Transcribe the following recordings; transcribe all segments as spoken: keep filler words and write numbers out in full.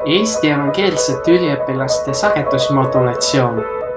Eesti evangeelsete üliõpilaste sagedusmodulatsioon.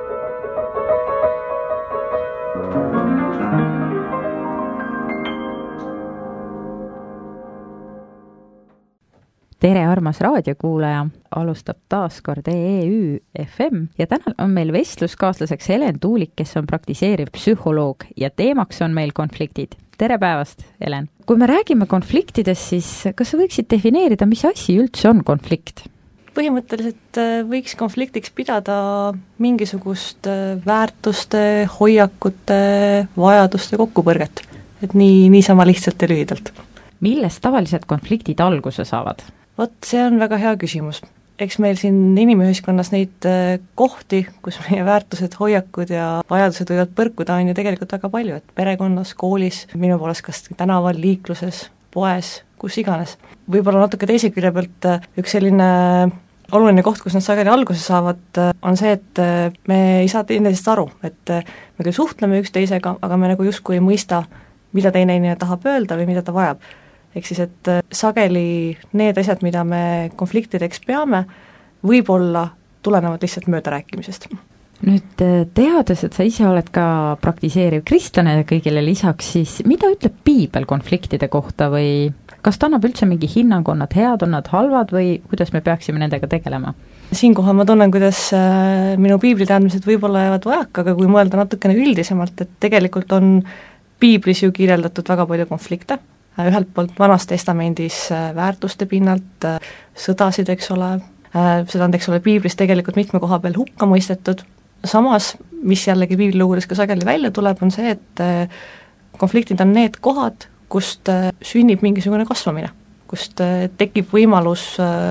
Tere, armas raadiokuulaja, alustab taas kord E E Ü F M ja täna on meil vestluskaaslaseks Helen Tuulik, kes on praktiseeriv psühholoog ja teemaks on meil konfliktid. Tere päevast, Helen! Kui me räägime konfliktidest, siis kas sa võiksid defineerida, mis asi üldse on konflikt? Põhimõtteliselt võiks konfliktiks pidada mingisugust väärtuste, hoiakute, vajaduste kokkupõrget. Et nii, niisama lihtsalt ja lühidalt. Millest tavaliselt konfliktid alguse saavad? Vot, see on väga hea küsimus. Eks meil siin inimühiskonnas neid kohti, kus meie väärtused, hoiakud ja vajadused võivad põrkuda, on ju tegelikult väga palju, et perekonnas, koolis, minu poolest kas tänaval, liikluses, poes, kus iganes. Võib-olla natuke teise külje pealt üks selline oluline koht, kus nad sageli alguse saavad, on see, et me ei saa teineteisest aru, et me küll suhtleme üksteisega, aga me nagu justkui ei mõista, mida teine inimene tahab öelda või mida ta vajab. Ehk siis, et sageli need asjad, mida me konfliktideks peame, võib-olla tulenevad lihtsalt möödarääkimisest. Nüüd teades, et sa ise oled ka praktiseeriv kristlane kõigile lisaks, siis mida ütleb piibel konfliktide kohta või kas ta annab üldse mingi hinnang, on nad head, on nad halvad või kuidas me peaksime nendega tegelema? Siinkohal ma tunnen, kuidas minu piibliteadmised võib-olla jäävad vajaka, aga kui mõelda natukene üldisemalt, et tegelikult on piiblis ju kirjeldatud väga palju konflikte, ühelt poolt Vanas Testamendis väärtuste pinnalt, sõdasid, eks ole, seda on, eks ole, piiblis tegelikult mitme koha peal hukka mõistetud, samas, mis jällegi piiblilugudes ka sageli välja tuleb, on see, et konfliktid on need kohad, kust sünnib mingisugune kasvamine, kust tekib võimalus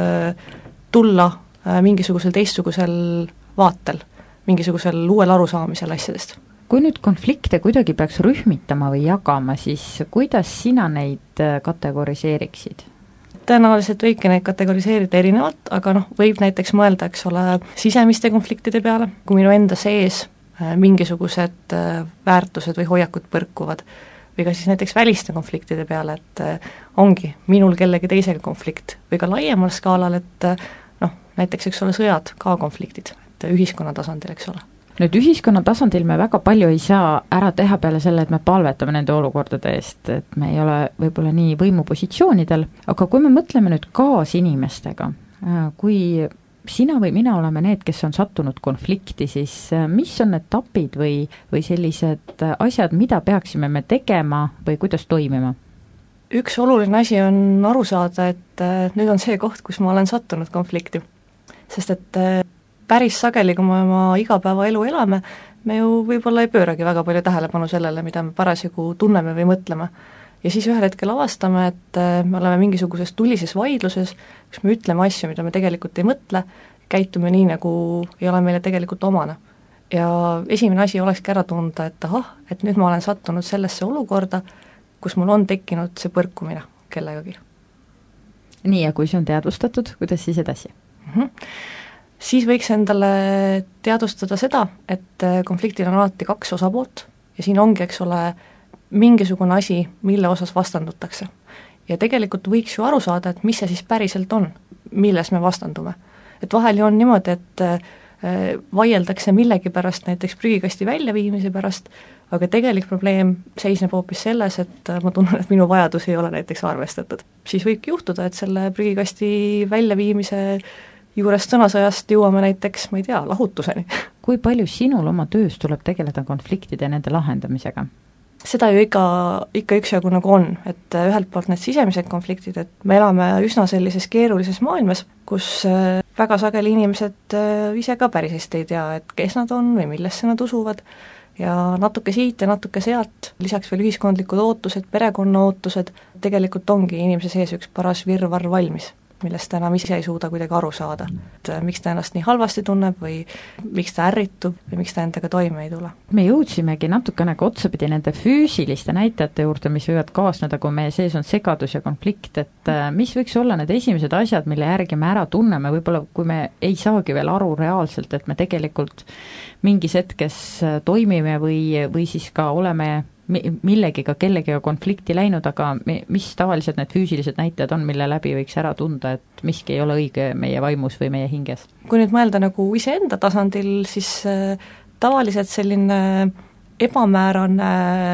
tulla mingisugusel teistsugusel vaatel, mingisugusel uuel arusaamisel asjadest. Kui nüüd konflikte kuidagi peaks rühmitama või jagama, siis kuidas sina neid kategoriseeriksid? Tõenäoliselt võibki neid kategoriseerida erinevalt, aga noh, võib näiteks mõelda, eks ole, sisemiste konfliktide peale, kui minu enda sees mingisugused väärtused või hoiakud põrkuvad, või ka siis näiteks väliste konfliktide peale, et ongi minul kellegi teisega konflikt, või ka laiemal skaalal, et noh, näiteks, eks ole, sõjad, ka konfliktid, et ühiskonna tasandil, eks ole. Nüüd ühiskonna tasandil me väga palju ei saa ära teha peale selle, et me palvetame nende olukordade eest, et me ei ole võib-olla nii võimupositsioonidel, aga kui me mõtleme nüüd kaasinimestega, kui sina või mina oleme need, kes on sattunud konflikti, siis mis on need etapid või, või sellised asjad, mida peaksime me tegema või kuidas toimima? Üks oluline asi on aru saada, et nüüd on see koht, kus ma olen sattunud konflikti, sest et päris sageli, kui me oma igapäevaelu elame, me ju võib-olla ei pööragi väga palju tähelepanu sellele, mida me parasjagu tunneme või mõtleme. Ja siis ühel hetkel avastame, et me oleme mingisuguses tulises vaidluses, kus me ütleme asju, mida me tegelikult ei mõtle, käitume nii, nagu ei ole meile tegelikult omane. Ja esimene asi olekski ära tunda, et ahah, et nüüd ma olen sattunud sellesse olukorda, kus mul on tekkinud see põrkumine kellegagi. Nii, ja kui see on teadvustatud, kuidas siis edasi? Mhm. Siis võiks endale teadvustada seda, et konfliktil on alati kaks osapoolt ja siin ongi, eks ole, mingisugune asi, mille osas vastandutakse. Ja tegelikult võiks ju aru saada, et mis see siis päriselt on, milles me vastandume. Et vahel ju on niimoodi, et vaieldakse millegi pärast, näiteks prügikasti väljaviimise pärast, aga tegelik probleem seisneb hoopis selles, et ma tunnen, et minu vajadus ei ole näiteks arvestatud. Siis võibki juhtuda, et selle prügikasti väljaviimise juurest sõnasõjast jõuame näiteks, ma ei tea, lahutuseni. Kui palju sinul oma töös tuleb tegeleda konfliktide ja nende lahendamisega? Seda ju ikka, ikka üksjagu nagu on, et ühelt poolt need sisemised konfliktid, et me elame üsna sellises keerulises maailmas, kus väga sageli inimesed ise ka päris hästi ei tea, et kes nad on või millesse nad usuvad, ja natuke siit ja natuke sealt, lisaks veel ühiskondlikud ootused, perekonna ootused, tegelikult ongi inimese sees üks paras virvarr valmis, millest ta enam ise ei suuda kuidagi aru saada. Et miks ta ennast nii halvasti tunneb või miks ta ärritub või miks ta endaga toime ei tule. Me jõudsimegi natukene otsapidi nende füüsiliste näitajate juurde, mis võivad kaasneda, kui meie sees on segadus ja konflikt, et mis võiks olla need esimesed asjad, mille järgi me ära tunneme, võib-olla kui me ei saagi veel aru reaalselt, et me tegelikult mingis hetkes toimime või, või siis ka oleme millegiga, kellegiga konflikti läinud, aga mis tavaliselt need füüsilised näitajad on, mille läbi võiks ära tunda, et miski ei ole õige meie vaimus või meie hinges? Kui nüüd mõelda nagu iseenda tasandil, siis äh, tavaliselt selline ebamäärane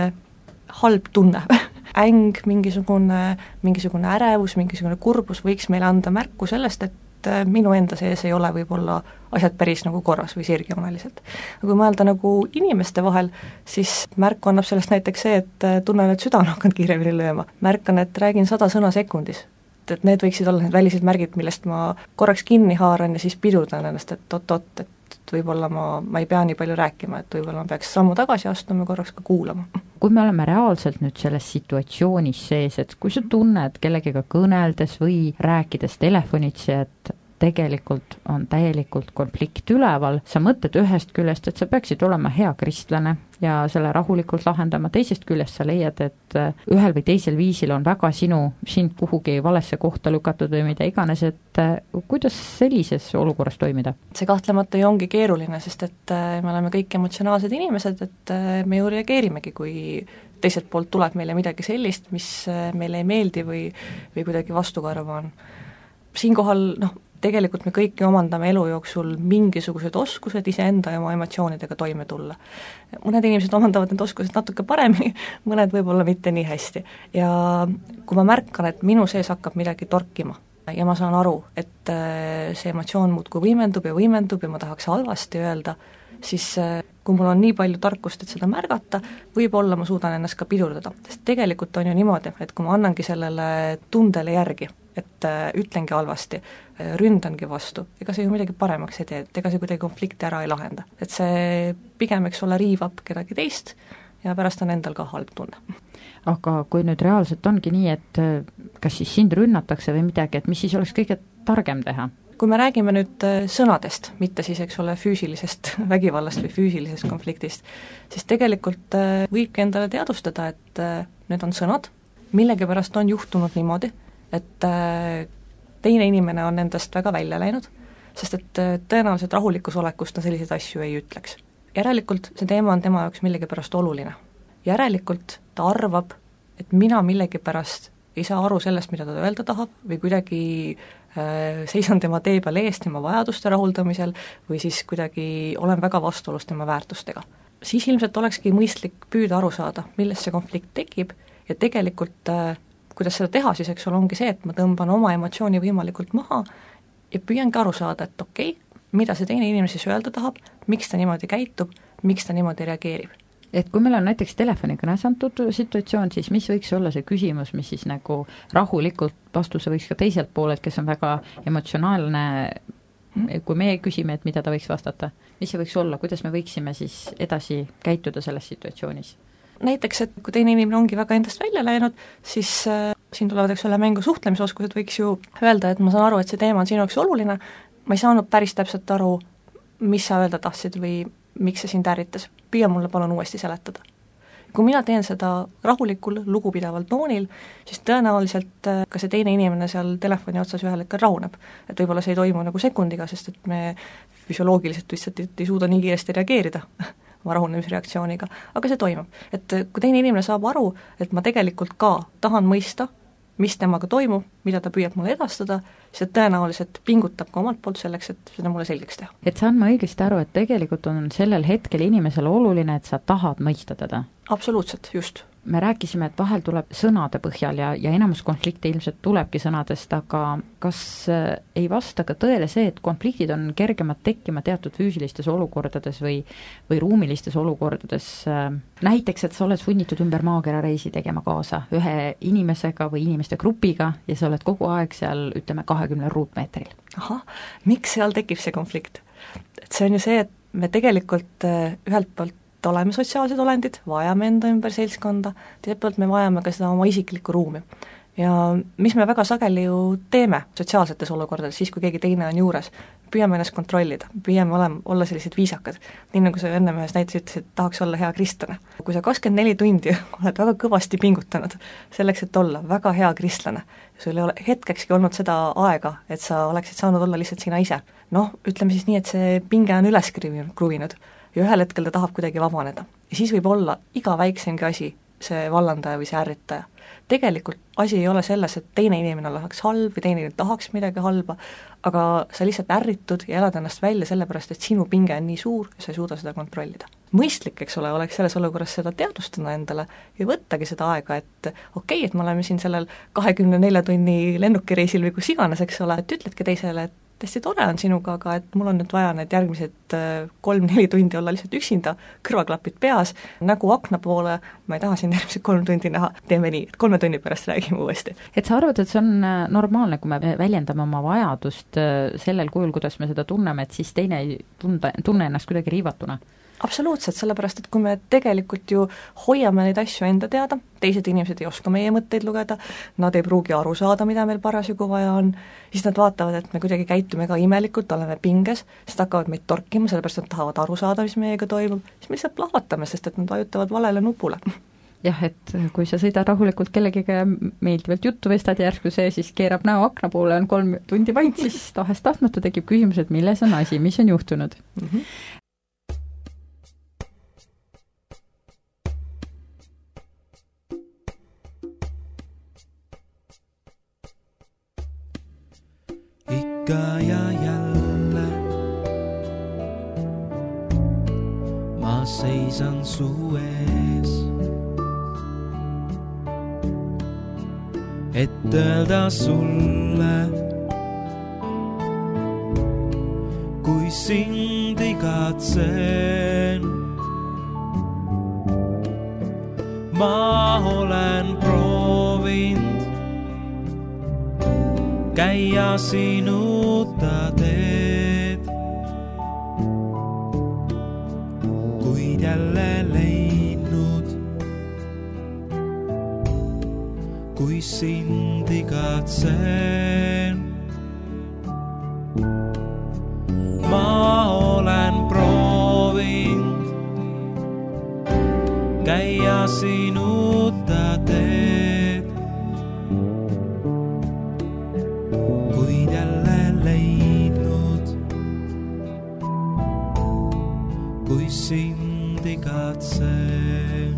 halb tunne äng, mingisugune, mingisugune ärevus, mingisugune kurbus võiks meile anda märku sellest, et minu enda sees ei ole võib-olla asjad päris nagu korras või sirgjooneliselt. aga kui mõelda nagu inimeste vahel, siis märku annab sellest näiteks see, et tunnen, et süda on hakanud kiiremini lööma. märkan, et räägin sada sõna sekundis. et need võiksid olla need välised märgid, millest ma korraks kinni haaran ja siis pidurdan ennast, et oot-oot, et võib-olla ma, ma ei pea nii palju rääkima, et võib-olla ma peaks sammu tagasi astuma ja korraks ka kuulama. Kui me oleme reaalselt nüüd selles situatsioonis sees, et kui sa tunned kellegiga kõneldes või rääkides telefonitsi, et tegelikult on täielikult konflikt üleval, sa mõtled ühest küljest, et sa peaksid olema hea kristlane ja selle rahulikult lahendama, teisest küljest sa leiad, et ühel või teisel viisil on väga sinu, sind kuhugi valesse kohta lükatud või mida iganes, et kuidas sellises olukorras toimida? See kahtlemata ju ongi keeruline, sest et me oleme kõik emotsionaalsed inimesed, et me ju reageerimegi, kui teiselt poolt tuleb meile midagi sellist, mis meile ei meeldi või, või kuidagi vastukarva on. Siinkohal, noh, tegelikult me kõik omandame elu jooksul mingisugused oskused iseenda ja oma emotsioonidega toime tulla. Mõned inimesed omandavad need oskused natuke paremini, mõned võib-olla mitte nii hästi. Ja kui ma märkan, et minu sees hakkab midagi torkima ja ma saan aru, et see emotsioon muudkui võimendub ja võimendub ja ma tahaks halvasti öelda, siis kui mul on nii palju tarkust, et seda märgata, võib-olla ma suudan ennast ka pidurdada. Sest tegelikult on ju niimoodi, et kui ma annangi sellele tundele järgi, et ütlengi halvasti, ründangi vastu, ega see ju midagi paremaks ei tee, et ega see kuidagi konflikti ära ei lahenda. Et see pigem, eks ole, riivab kedagi teist ja pärast on endal ka halb tunne. Aga kui nüüd reaalselt ongi nii, et kas siis sind rünnatakse või midagi, et mis siis oleks kõige targem teha? Kui me räägime nüüd sõnadest, mitte siis, eks ole, füüsilisest vägivallast või füüsilisest konfliktist, siis tegelikult võibki endale teadvustada, et need on sõnad, millegipärast on juhtunud niimoodi, et teine inimene on endast väga välja läinud, sest et tõenäoliselt rahulikus olekust ta selliseid asju ei ütleks. Järelikult see teema on tema jaoks millegipärast oluline. Järelikult ta arvab, et mina millegipärast ei saa aru sellest, mida ta öelda tahab, või kuidagi äh, seisan tema tee peal eest tema vajaduste rahuldamisel või siis kuidagi olen väga vastuolus tema väärtustega. Siis ilmselt olekski mõistlik püüda aru saada, millest see konflikt tekib ja tegelikult äh, kuidas seda teha, siis eks ole ongi see, et ma tõmban oma emotsiooni võimalikult maha ja püüangi aru saada, et okei, mida see teine inimene siis öelda tahab, miks ta niimoodi käitub, miks ta niimoodi reageerib. Et kui meil on näiteks telefonikõnes antud situatsioon, siis mis võiks olla see küsimus, mis siis nagu rahulikult vastuse võiks ka teiselt poolelt, kes on väga emotsionaalne, kui me küsime, et mida ta võiks vastata, mis see võiks olla, kuidas me võiksime siis edasi käituda selles situatsioonis? Näiteks, et kui teine inimene ongi väga endast välja läinud, siis äh, siin tulevad, eks ole, mängu suhtlemisoskused, võiks ju öelda, et ma saan aru, et see teema on sinu jaoks oluline, ma ei saanud päris täpselt aru, mis sa öelda tahtsid või miks see sind ärritas, püüa mulle palun uuesti seletada. Kui mina teen seda rahulikul, lugupidaval toonil, siis tõenäoliselt ka see teine inimene seal telefoni otsas ühel hetkel rahuneb. Et võib-olla see ei toimu nagu sekundiga, sest et me füsioloogiliselt lihtsalt ei suuda nii kiiresti reageerida oma rahunemisreaktsiooniga, aga see toimub. Et kui teine inimene saab aru, et ma tegelikult ka tahan mõista, mis temaga toimub, mida ta püüab mulle edastada, siis tõenäoliselt pingutab ka omalt poolt selleks, et seda mulle selgeks teha. Et saan ma õigesti aru, et tegelikult on sellel hetkel inimesele oluline, et sa tahad mõista teda? Absoluutselt, just. Me rääkisime, et vahel tuleb sõnade põhjal ja, ja enamus konflikte ilmselt tulebki sõnadest, aga kas ei vasta ka tõele see, et konfliktid on kergemad tekkima teatud füüsilistes olukordades või, või ruumilistes olukordades? Näiteks, et sa oled sunnitud ümber maakera reisi tegema kaasa ühe inimesega või inimeste grupiga ja sa oled kogu aeg seal, ütleme, kahekümne ruutmeetril. Ahah, miks seal tekib see konflikt? Et see on ju see, et me tegelikult ühelt poolt oleme sotsiaalsed olendid, vajame enda ümber seltskonda, teiselt poolt me vajame ka seda oma isiklikku ruumi. Ja mis me väga sageli ju teeme sotsiaalsetes olukordades, siis kui keegi teine on juures, püüame ennast kontrollida, püüame olema, olla sellised viisakad. Nii nagu sa enne ühes näites ütlesid, et tahaks olla hea kristlane. Kui sa kakskümmend neli tundi oled väga kõvasti pingutanud selleks, et olla väga hea kristlane, sul ei ole hetkekski olnud seda aega, et sa oleksid saanud olla lihtsalt sina ise. Noh, ütleme siis nii, et see pinge on üles kruvinud, ja ühel hetkel ta tahab kuidagi vabaneda. Ja siis võib olla iga väiksemgi asi see vallandaja või see ärritaja. Tegelikult asi ei ole selles, et teine inimene oleks halb või teine inimene tahaks midagi halba, aga sa lihtsalt ärritud ja elad ennast välja sellepärast, et sinu pinge on nii suur ja sa ei suuda seda kontrollida. Mõistlik, eks ole, oleks selles olukorras seda teadvustada endale ja võttagi seda aega, et okei okay,, et me oleme siin sellel kahekümne nelja tunni lennukireisil või kus iganes, eks ole, et ütledki teisele, et hästi tore on sinuga, aga et mul on nüüd vaja need järgmised kolm-neli tundi olla lihtsalt üksinda, kõrvaklapid peas, nägu akna poole, ma ei taha siin järgmised kolm tundi näha, teeme nii, et kolme tunni pärast räägime uuesti. Et sa arvad, et see on normaalne, kui me väljendame oma vajadust sellel kujul, kuidas me seda tunneme, et siis teine ei tunda, tunne ennast kuidagi riivatuna? Absoluutselt, sellepärast, et kui me tegelikult ju hoiame neid asju enda teada, teised inimesed ei oska meie mõtteid lugeda, nad ei pruugi aru saada, mida meil parasjagu vaja on, siis nad vaatavad, et me kuidagi käitume ka imelikult, oleme pinges, siis nad hakkavad meid torkima, sellepärast nad tahavad aru saada, mis meiega toimub, siis me lihtsalt plahvatame, sest et nad vajutavad valele nupule. Jah, et kui sa sõidad rahulikult kellegiga meeldivalt juttu vestad ja järsku see siis keerab näo akna poole, on kolm tundi vaid, siis tahest tahtmata tekib küsimus, et milles on asi, mis on juhtunud. Mm-hmm. Ja jälle ma seisan su ees, et öelda sulle, kui sind igatsen. Ma olen proovinud käia sinuta teed, kuid jälle leidnud, kui sind igatsen. Ma olen proovinud käia sinuta teed, kui sind igatsen.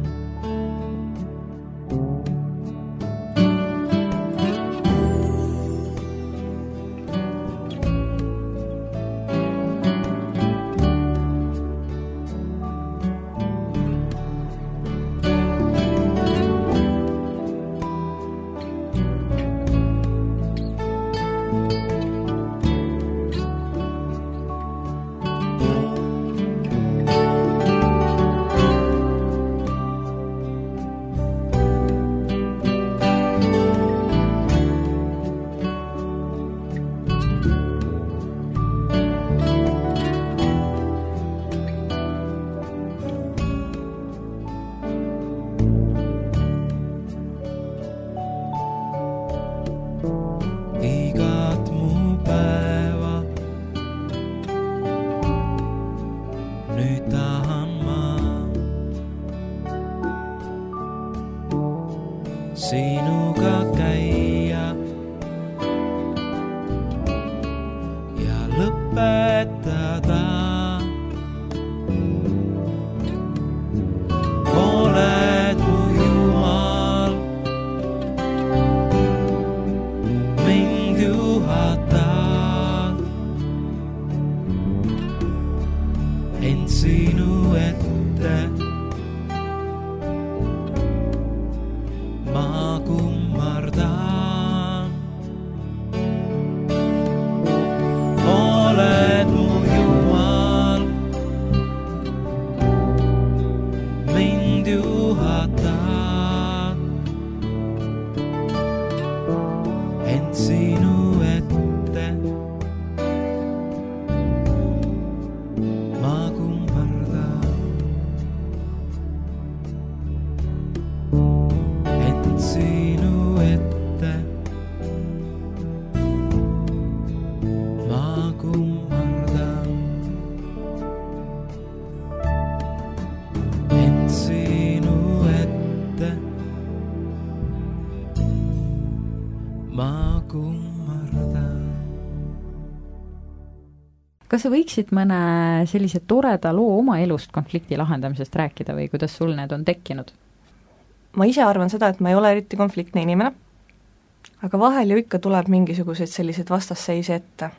kas sa võiksid mõne sellise toreda loo oma elust konflikti lahendamisest rääkida või kuidas sul need on tekkinud? Ma ise arvan seda, et ma ei ole eriti konfliktne inimene, aga vahel ju ikka tuleb mingisuguseid selliseid vastasseise ette.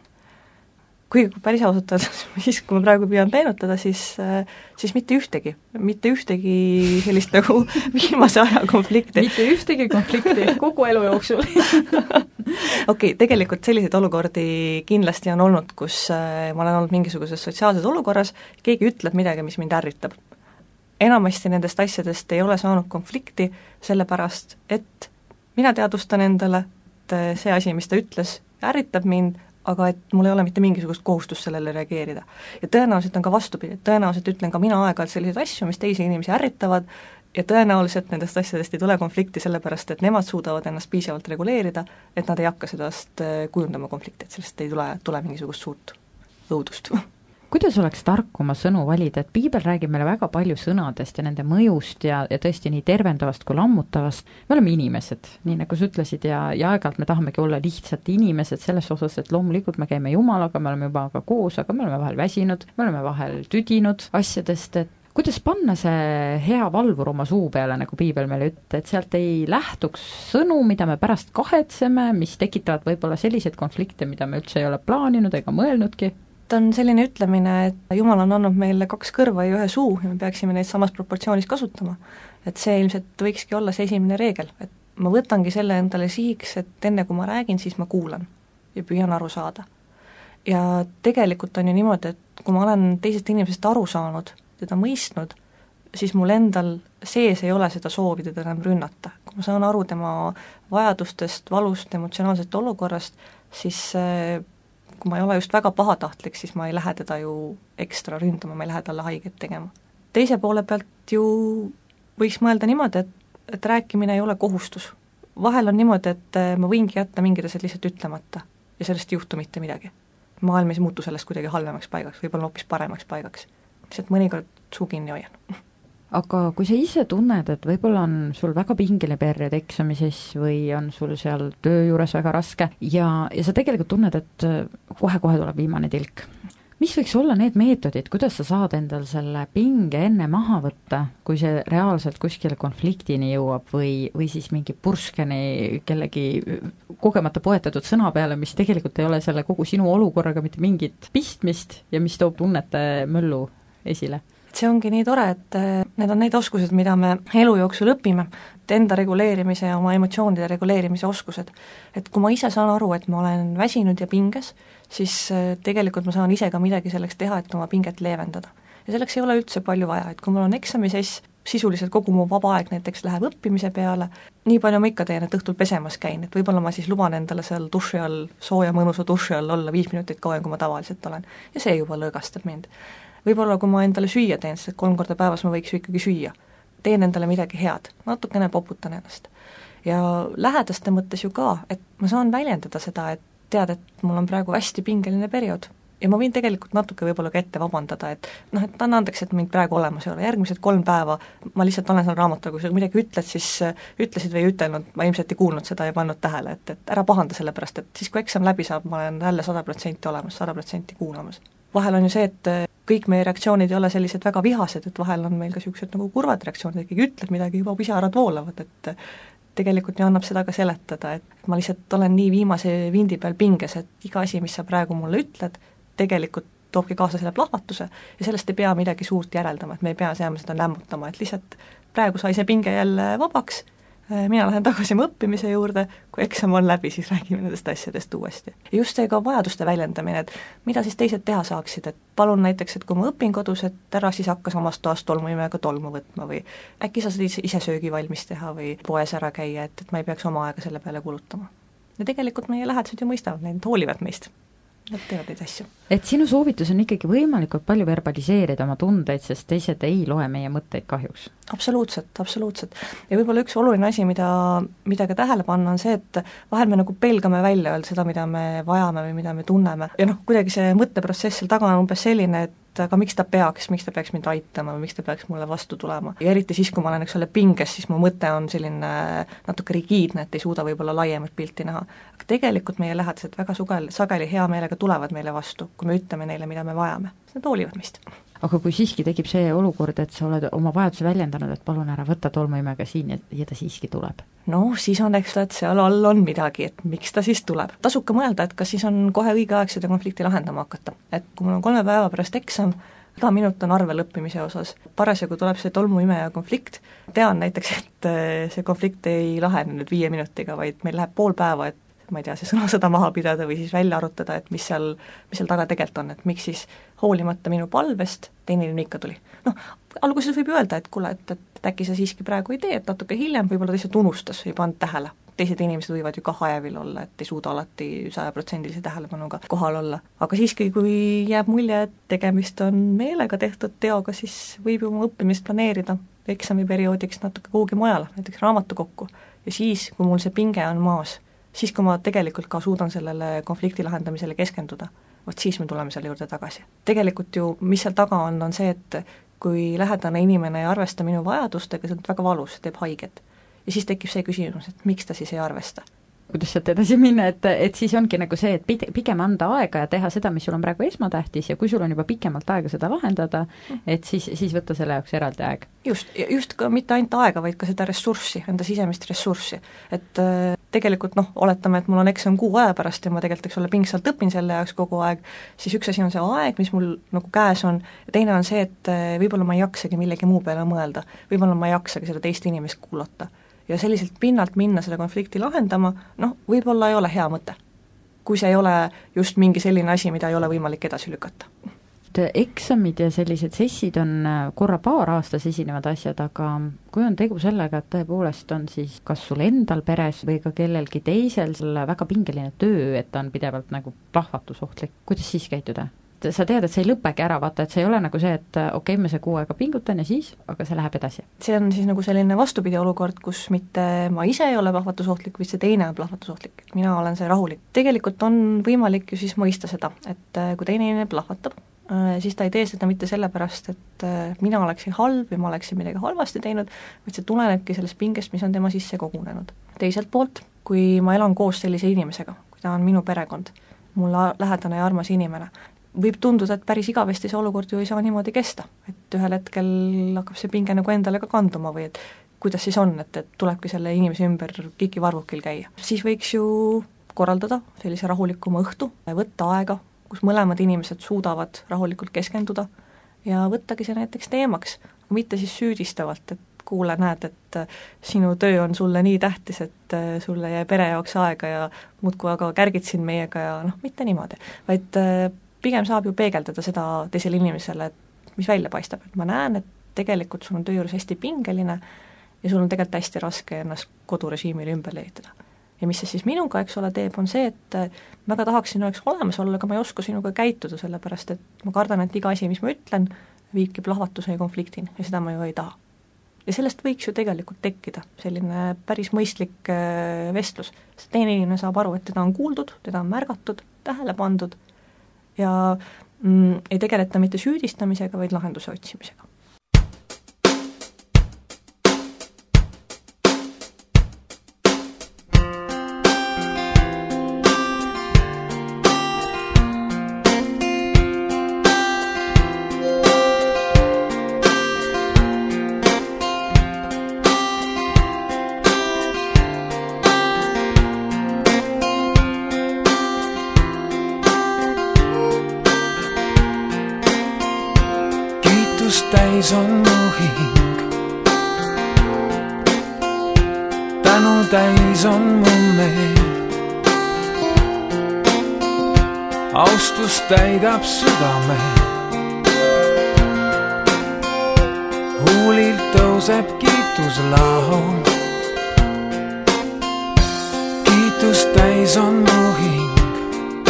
Kui päris ausalt öelda, siis kui ma praegu püüan meenutada, siis, siis mitte ühtegi, mitte ühtegi sellist nagu viimase aja konflikti. Mitte ühtegi konflikti kogu elu jooksul. Okei, okay, tegelikult selliseid olukordi kindlasti on olnud, kus ma olen olnud mingisuguses sotsiaalses olukorras, keegi ütleb midagi, mis mind ärritab. Enamasti nendest asjadest ei ole saanud konflikti, sellepärast, et mina teadvustan endale, et see asi, mis ta ütles, ärritab mind, aga et mul ei ole mitte mingisugust kohustust sellele reageerida. Ja tõenäoliselt on ka vastupidi, tõenäoliselt ütlen ka mina aeg-ajalt selliseid asju, mis teisi inimesi ärritavad, ja tõenäoliselt nendest asjadest ei tule konflikti sellepärast, et nemad suudavad ennast piisavalt reguleerida, et nad ei hakka sedast kujundama konflikti, et sellest ei tule, tule mingisugust suurt õudust. Kuidas oleks tark oma sõnu valida, et piibel räägib meile väga palju sõnadest ja nende mõjust ja, ja tõesti nii tervendavast kui lammutavast. Me oleme inimesed, nii nagu sa ütlesid, ja, ja aeg-ajalt me tahamegi olla lihtsalt inimesed selles osas, et loomulikult me käime Jumalaga, me oleme juba ka koos, aga me oleme vahel väsinud, me oleme vahel tüdinud asjadest, et kuidas panna see hea valvur oma suu peale, nagu piibel meile ütleb, et sealt ei lähtuks sõnu, mida me pärast kahetseme, mis tekitavad võib-olla selliseid konflikte, mida me üldse ei ole plaaninud ega mõelnudki? On selline ütlemine, et Jumal on andnud meile kaks kõrva ja ühe suu ja me peaksime neid samas proportsioonis kasutama. Et see ilmselt võikski olla see esimene reegel, et ma võtangi selle endale sihiks, et enne kui ma räägin, siis ma kuulan ja püüan aru saada. Ja tegelikult on ju niimoodi, et kui ma olen teisest inimesest aru saanud, teda mõistnud, siis mul endal sees ei ole seda soovi teda enam rünnata. Kui ma saan aru tema vajadustest, valust, emotsionaalsest olukorrast, siis kui ma ei ole just väga pahatahtlik, siis ma ei lähe teda ju ekstra ründama, ma ei lähe talle haiget tegema. Teise poole pealt ju võiks mõelda niimoodi, et, et rääkimine ei ole kohustus. Vahel on niimoodi, et ma võingi jätta mingid asjad lihtsalt ütlemata ja sellest ei juhtu mitte midagi. Maailm ei muutu sellest kuidagi halvemaks paigaks, võib-olla hoopis paremaks paigaks. Lihtsalt mõnikord suu kinni hoian. Aga kui sa ise tunned, et võib-olla on sul väga pingeline periood eksamises või on sul seal töö juures väga raske ja, ja sa tegelikult tunned, et kohe-kohe tuleb viimane tilk. Mis võiks olla need meetodid, kuidas sa saad endal selle pinge enne maha võtta, kui see reaalselt kuskile konfliktini jõuab või, või siis mingi purskeni kellegi kogemata poetatud sõna peale, mis tegelikult ei ole selle kogu sinu olukorraga mitte mingit pistmist ja mis toob tunnete möllu esile? See ongi nii tore, et need on need oskused, mida me elu jooksul õpime, et enda reguleerimise ja oma emotsioonide reguleerimise oskused. Et kui ma ise saan aru, et ma olen väsinud ja pinges, siis tegelikult ma saan ise ka midagi selleks teha, et oma pinget leevendada. Ja selleks ei ole üldse palju vaja, et kui mul on eksamisess, sisuliselt kogu mu vaba aeg näiteks läheb õppimise peale, nii palju ma ikka teen, et õhtul pesemas käin, et võib-olla ma siis luban endale seal duši all, sooja mõnusa duši all olla viis minutit kauem, kui ma tavaliselt olen. Ja see juba lõõgastab mind. Võib-olla kui ma endale süüa teen, sest kolm korda päevas ma võiks ju ikkagi süüa, teen endale midagi head, natukene poputan ennast. Ja lähedaste mõttes ju ka, et ma saan väljendada seda, et tead, et mul on praegu hästi pingeline periood ja ma võin tegelikult natuke võib-olla ka ette vabandada, et noh, et anna andeks, et mind praegu olemas ei ole, järgmised kolm päeva ma lihtsalt olen seal raamatuga, kui sa midagi ütled, siis ütlesid või ei ütelnud, ma ilmselt ei kuulnud seda ja pannud tähele, et, et ära pahanda selle pärast, et siis kui eksam läbi saab, ma olen jälle sada protsenti olemas, sada protsenti kuulamas. Vahel on ju see, et kõik meie reaktsioonid ei ole sellised väga vihased, et vahel on meil ka niisugused nagu kurvad reaktsioonid, keegi ütleb midagi, juba pisarad voolavad, et tegelikult ju annab seda ka seletada, et ma lihtsalt olen nii viimase vindi peal pinges, et iga asi, mis sa praegu mulle ütled, tegelikult toobki kaasa selle plahvatuse ja sellest ei pea midagi suurt järeldama, et me ei pea seama seda lämmutama, et lihtsalt praegu sai see pinge jälle vabaks, mina lähen tagasi oma õppimise juurde, kui eksam on läbi, siis räägime nendest asjadest uuesti. Ja just see ka vajaduste väljendamine, et mida siis teised teha saaksid, et palun näiteks, et kui ma õpin kodus, et ära siis hakka samast toast tolmuimega tolmu võtma või äkki sa saad ise, ise söögi valmis teha või poes ära käia, et, et ma ei peaks oma aega selle peale kulutama. Ja tegelikult meie lähedased ju mõistavad, need hoolivad meist. Nad teevad neid asju. Et sinu soovitus on ikkagi võimalikult palju verbaliseerida oma tundeid, sest teised ei loe meie mõtteid kahjuks. Absoluutselt, absoluutselt. Ja võib-olla üks oluline asi, mida, mida ka tähele panna, on see, et vahel me nagu pelgame välja öelda seda, mida me vajame või mida me tunneme. Ja noh, kuidagi see mõtteprotsess seal taga on umbes selline, et et aga miks ta peaks, miks ta peaks mind aitama või miks ta peaks mulle vastu tulema. Ja eriti siis, kui ma olen üks ole pinges, siis mu mõte on selline natuke rigiidne, et ei suuda võib-olla laiemat pilti näha. Aga tegelikult meie lähedased väga sugel, sageli hea meelega tulevad meile vastu, kui me ütleme neile, mida me vajame. Nad hoolivad meist. Aga kui siiski tekib see olukord, et sa oled oma vajaduse väljendanud, et palun ära võtta tolmuimega siin ja ta siiski tuleb? No siis on, eks ta, et seal all on midagi, et miks ta siis tuleb. Tasub ka mõelda, et kas siis on kohe õige aeg seda konflikti lahendama hakata. Et kui mul on kolme päeva pärast eksam, iga minut on arve lõppimise osas. Parasjagu tuleb see tolmuimeja konflikt. Tean näiteks, et see konflikt ei lahene nüüd viie minutiga, vaid meil läheb pool päeva, et ma ei tea, see sõnasõda maha pidada või siis välja arutada, et mis seal, mis seal taga tegelikult on, et miks siis hoolimata minu palvest teine inimene ikka tuli. Noh, alguses võib öelda, et kuule, et, et äkki sa siiski praegu ei tee, et natuke hiljem võib-olla teised unustas, ei pannud tähele. Teised inimesed võivad ju ka hajevil olla, et ei suuda alati sajaprotsendilise tähelepanuga kohal olla. Aga siiski, kui jääb mulje, et tegemist on meelega tehtud teoga, siis võib ju oma õppimist planeerida eksamiperioodiks natuke kuhugi mujal, näiteks raamatukokku. Ja siis, kui mul see pinge on maas, siis kui ma tegelikult ka suudan sellele konflikti lahendamisele keskenduda, vot siis me tuleme selle juurde tagasi. Tegelikult ju, mis seal taga on, on see, et kui lähedane inimene ei arvesta minu vajadustega, see on väga valus, teeb haiget. Ja siis tekib see küsimus, et miks ta siis ei arvesta. Kuidas sealt edasi minna, et, et siis ongi nagu see, et pigem anda aega ja teha seda, mis sul on praegu esmatähtis ja kui sul on juba pikemalt aega seda lahendada, et siis, siis võtta selle jaoks eraldi aeg. Just, just ka mitte ainult aega, vaid ka seda ressurssi, enda sisemist ressurssi. Et äh, tegelikult noh, oletame, et mul on eksam kuu aja pärast ja ma tegelikult eks ole pingsalt õpin selle jaoks kogu aeg, siis üks asi on see aeg, mis mul nagu käes on, ja teine on see, et äh, võib-olla ma ei jaksagi millegi muu peale mõelda, võib-olla ma ei jaksagi seda teist inimest kuulata. Ja selliselt pinnalt minna selle konflikti lahendama, noh, võib-olla ei ole hea mõte. Kui see ei ole just mingi selline asi, mida ei ole võimalik edasi lükata. Eksamid ja sellised sessid on korra paar aastas esinevad asjad, aga kui on tegu sellega, et tõepoolest on siis kas sul endal peres või ka kellelgi teisel selle väga pingeline töö, et ta on pidevalt nagu plahvatusohtlik, kuidas siis käituda? Sa tead, et see ei lõpegi ära, vaata, et see ei ole nagu see, et okei, okay, ma see kuu aega pingutan ja siis, aga see läheb edasi. See on siis nagu selline vastupidi olukord, kus mitte ma ise ei ole plahvatusohtlik, või see teine on plahvatusohtlik, mina olen see rahulik. Tegelikult on võimalik ju siis mõista seda, et kui teine inimene plahvatab, siis ta ei tee seda mitte sellepärast, et mina oleksin halb või ma oleksin midagi halvasti teinud, vaid see tulenebki sellest pingest, mis on tema sisse kogunenud. Teiselt poolt, kui ma elan koos sellise inimesega, kui ta on minu perekond, mul lähedane ja armas inimene, võib tunduda, et päris igavesti see olukord ju ei saa niimoodi kesta, et ühel hetkel hakkab see pinge nagu endale ka kanduma või et kuidas siis on, et, et tulebki selle inimese ümber kikivarvukil käia. Siis võiks ju korraldada sellise rahulikuma õhtu, võtta aega, kus mõlemad inimesed suudavad rahulikult keskenduda ja võttagi see näiteks teemaks, aga mitte siis süüdistavalt, et kuule, näed, et sinu töö on sulle nii tähtis, et sulle jäi pere jaoks aega ja muudkui aga kärgid siin meiega ja noh, mitte niimoodi, vaid pigem saab ju peegeldada seda teisele inimesele, mis välja paistab, et ma näen, et tegelikult sul on töö juures hästi pingeline ja sul on tegelikult hästi raske ennast kodurežiimile ümber leitada. Ja mis see siis minuga, eks ole, teeb, on see, et väga tahaksin oleks olemas olla, aga ma ei oska sinuga käituda, sellepärast et ma kardan, et iga asi, mis ma ütlen, viibki plahvatuse ja konfliktin ja seda ma ju ei taha. Ja sellest võiks ju tegelikult tekkida selline päris mõistlik vestlus. See teine inimene saab aru, et teda on kuuldud, teda on märgatud, tähele pandud ja mm, ei tegeleta mitte süüdistamisega, vaid lahenduse otsimisega. Täis on mu hing, tänu täis on mu meel, austus täidab südame, huulilt tõuseb kiituslaul, kiitus täis on mu hing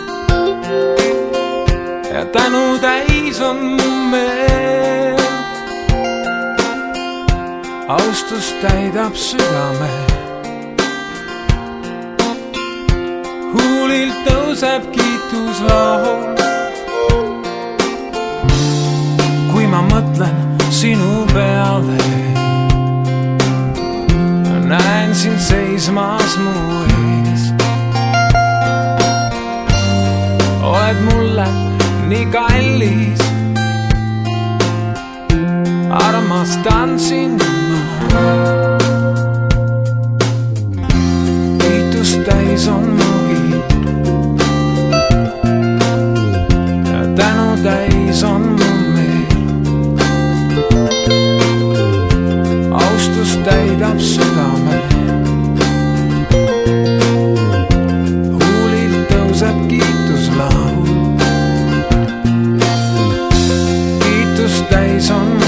ja tänu täis on mu meel, austus täidab südame, huulilt tõuseb kiituslaul, ma mõtlen sinu peale, näen sind seismas mu ees. Oled mulle nii kallis, armastan sind ma. Kiitus täis on mu hind ja tänu täis on mu meel. Austus täidab südame, huulil tõuseb kiituslaul. Kiitus täis on mu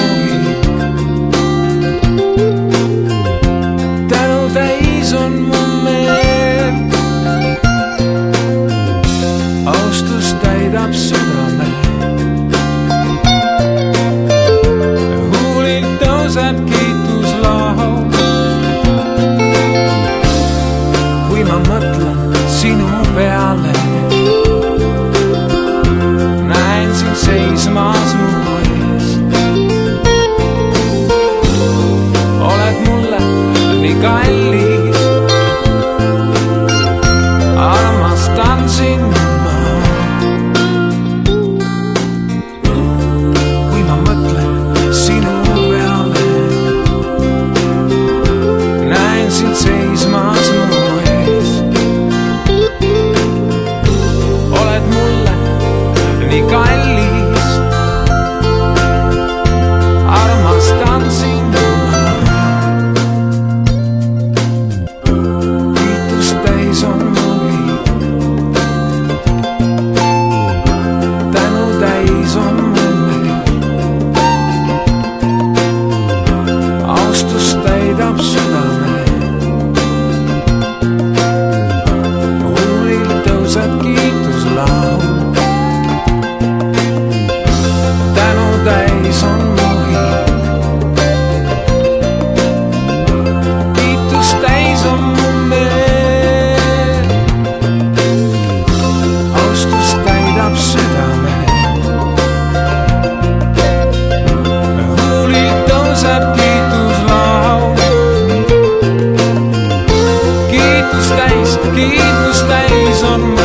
südame, huulil tõuseb kiituslaul. Kui ma mõtlen sinu peale, näen sind seismas mu ees. Oled mulle nii kallis, armastan sind ma. Seismas mu ees, oled mulle nii kallis, armastan sind ma. Kiitus täis on mu hind, tänu täis on mu meel. Austus täidab südame, kiituslaul. Tänu täis on mu hind, kiitus täis on mu meel. Austus täidab südame, huulil tõuseb kiituslaul. Kiitus täis, kiitus täis on mu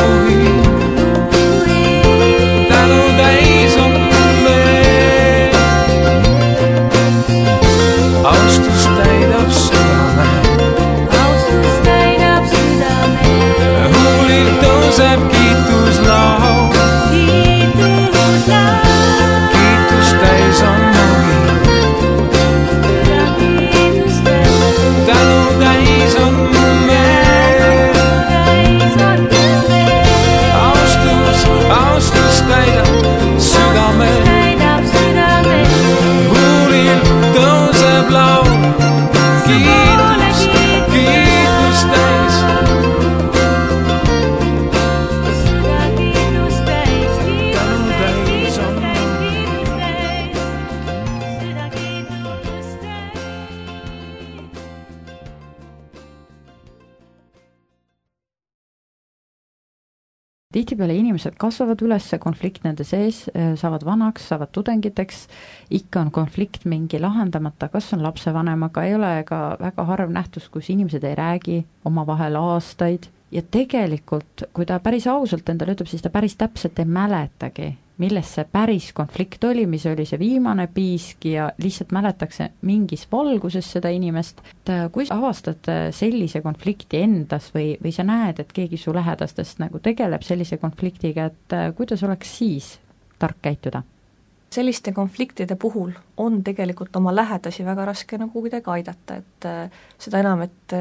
tihtipeale inimesed kasvavad üles, konflikt nende sees, saavad vanaks, saavad tudengiteks, ikka on konflikt mingi lahendamata, kas on lapsevanemaga, ei ole ka väga harv nähtus, kus inimesed ei räägi omavahel aastaid ja tegelikult, kui ta päris ausalt endale ütleb, siis ta päris täpselt ei mäletagi, milles see päris konflikt oli, mis oli see viimane piisk ja lihtsalt mäletakse mingis valguses seda inimest. Kui sa avastad sellise konflikti endas või, või sa näed, et keegi su lähedastest nagu tegeleb sellise konfliktiga, et kuidas oleks siis tark käituda? Selliste konfliktide puhul on tegelikult oma lähedasi väga raske nagu kuidagi aidata, et seda enam, et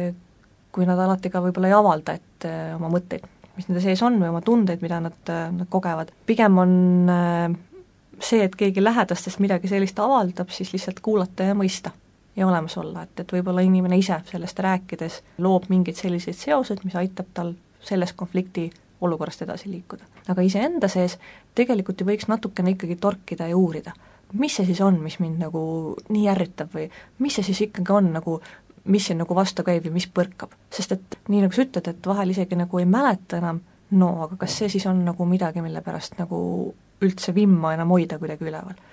kui nad alati ka võib-olla ei avalda, et oma mõtteid, mis nende sees on või oma tundeid, mida nad, nad kogevad. Pigem on see, et keegi lähedastest midagi sellist avaldab, siis lihtsalt kuulata ja mõista ja olemas olla, et, et võib-olla inimene ise sellest rääkides loob mingeid selliseid seosed, mis aitab tal selles konflikti olukorrast edasi liikuda. Aga iseenda sees tegelikult ju võiks natukene ikkagi torkida ja uurida, mis see siis on, mis mind nagu nii ärritab või mis see siis ikkagi on nagu mis siin nagu vastu käib või mis põrkab. Sest et nii nagu sa ütled, et vahel isegi nagu ei mäleta enam, no aga kas see siis on nagu midagi, mille pärast nagu üldse vimma enam hoida kuidagi üleval.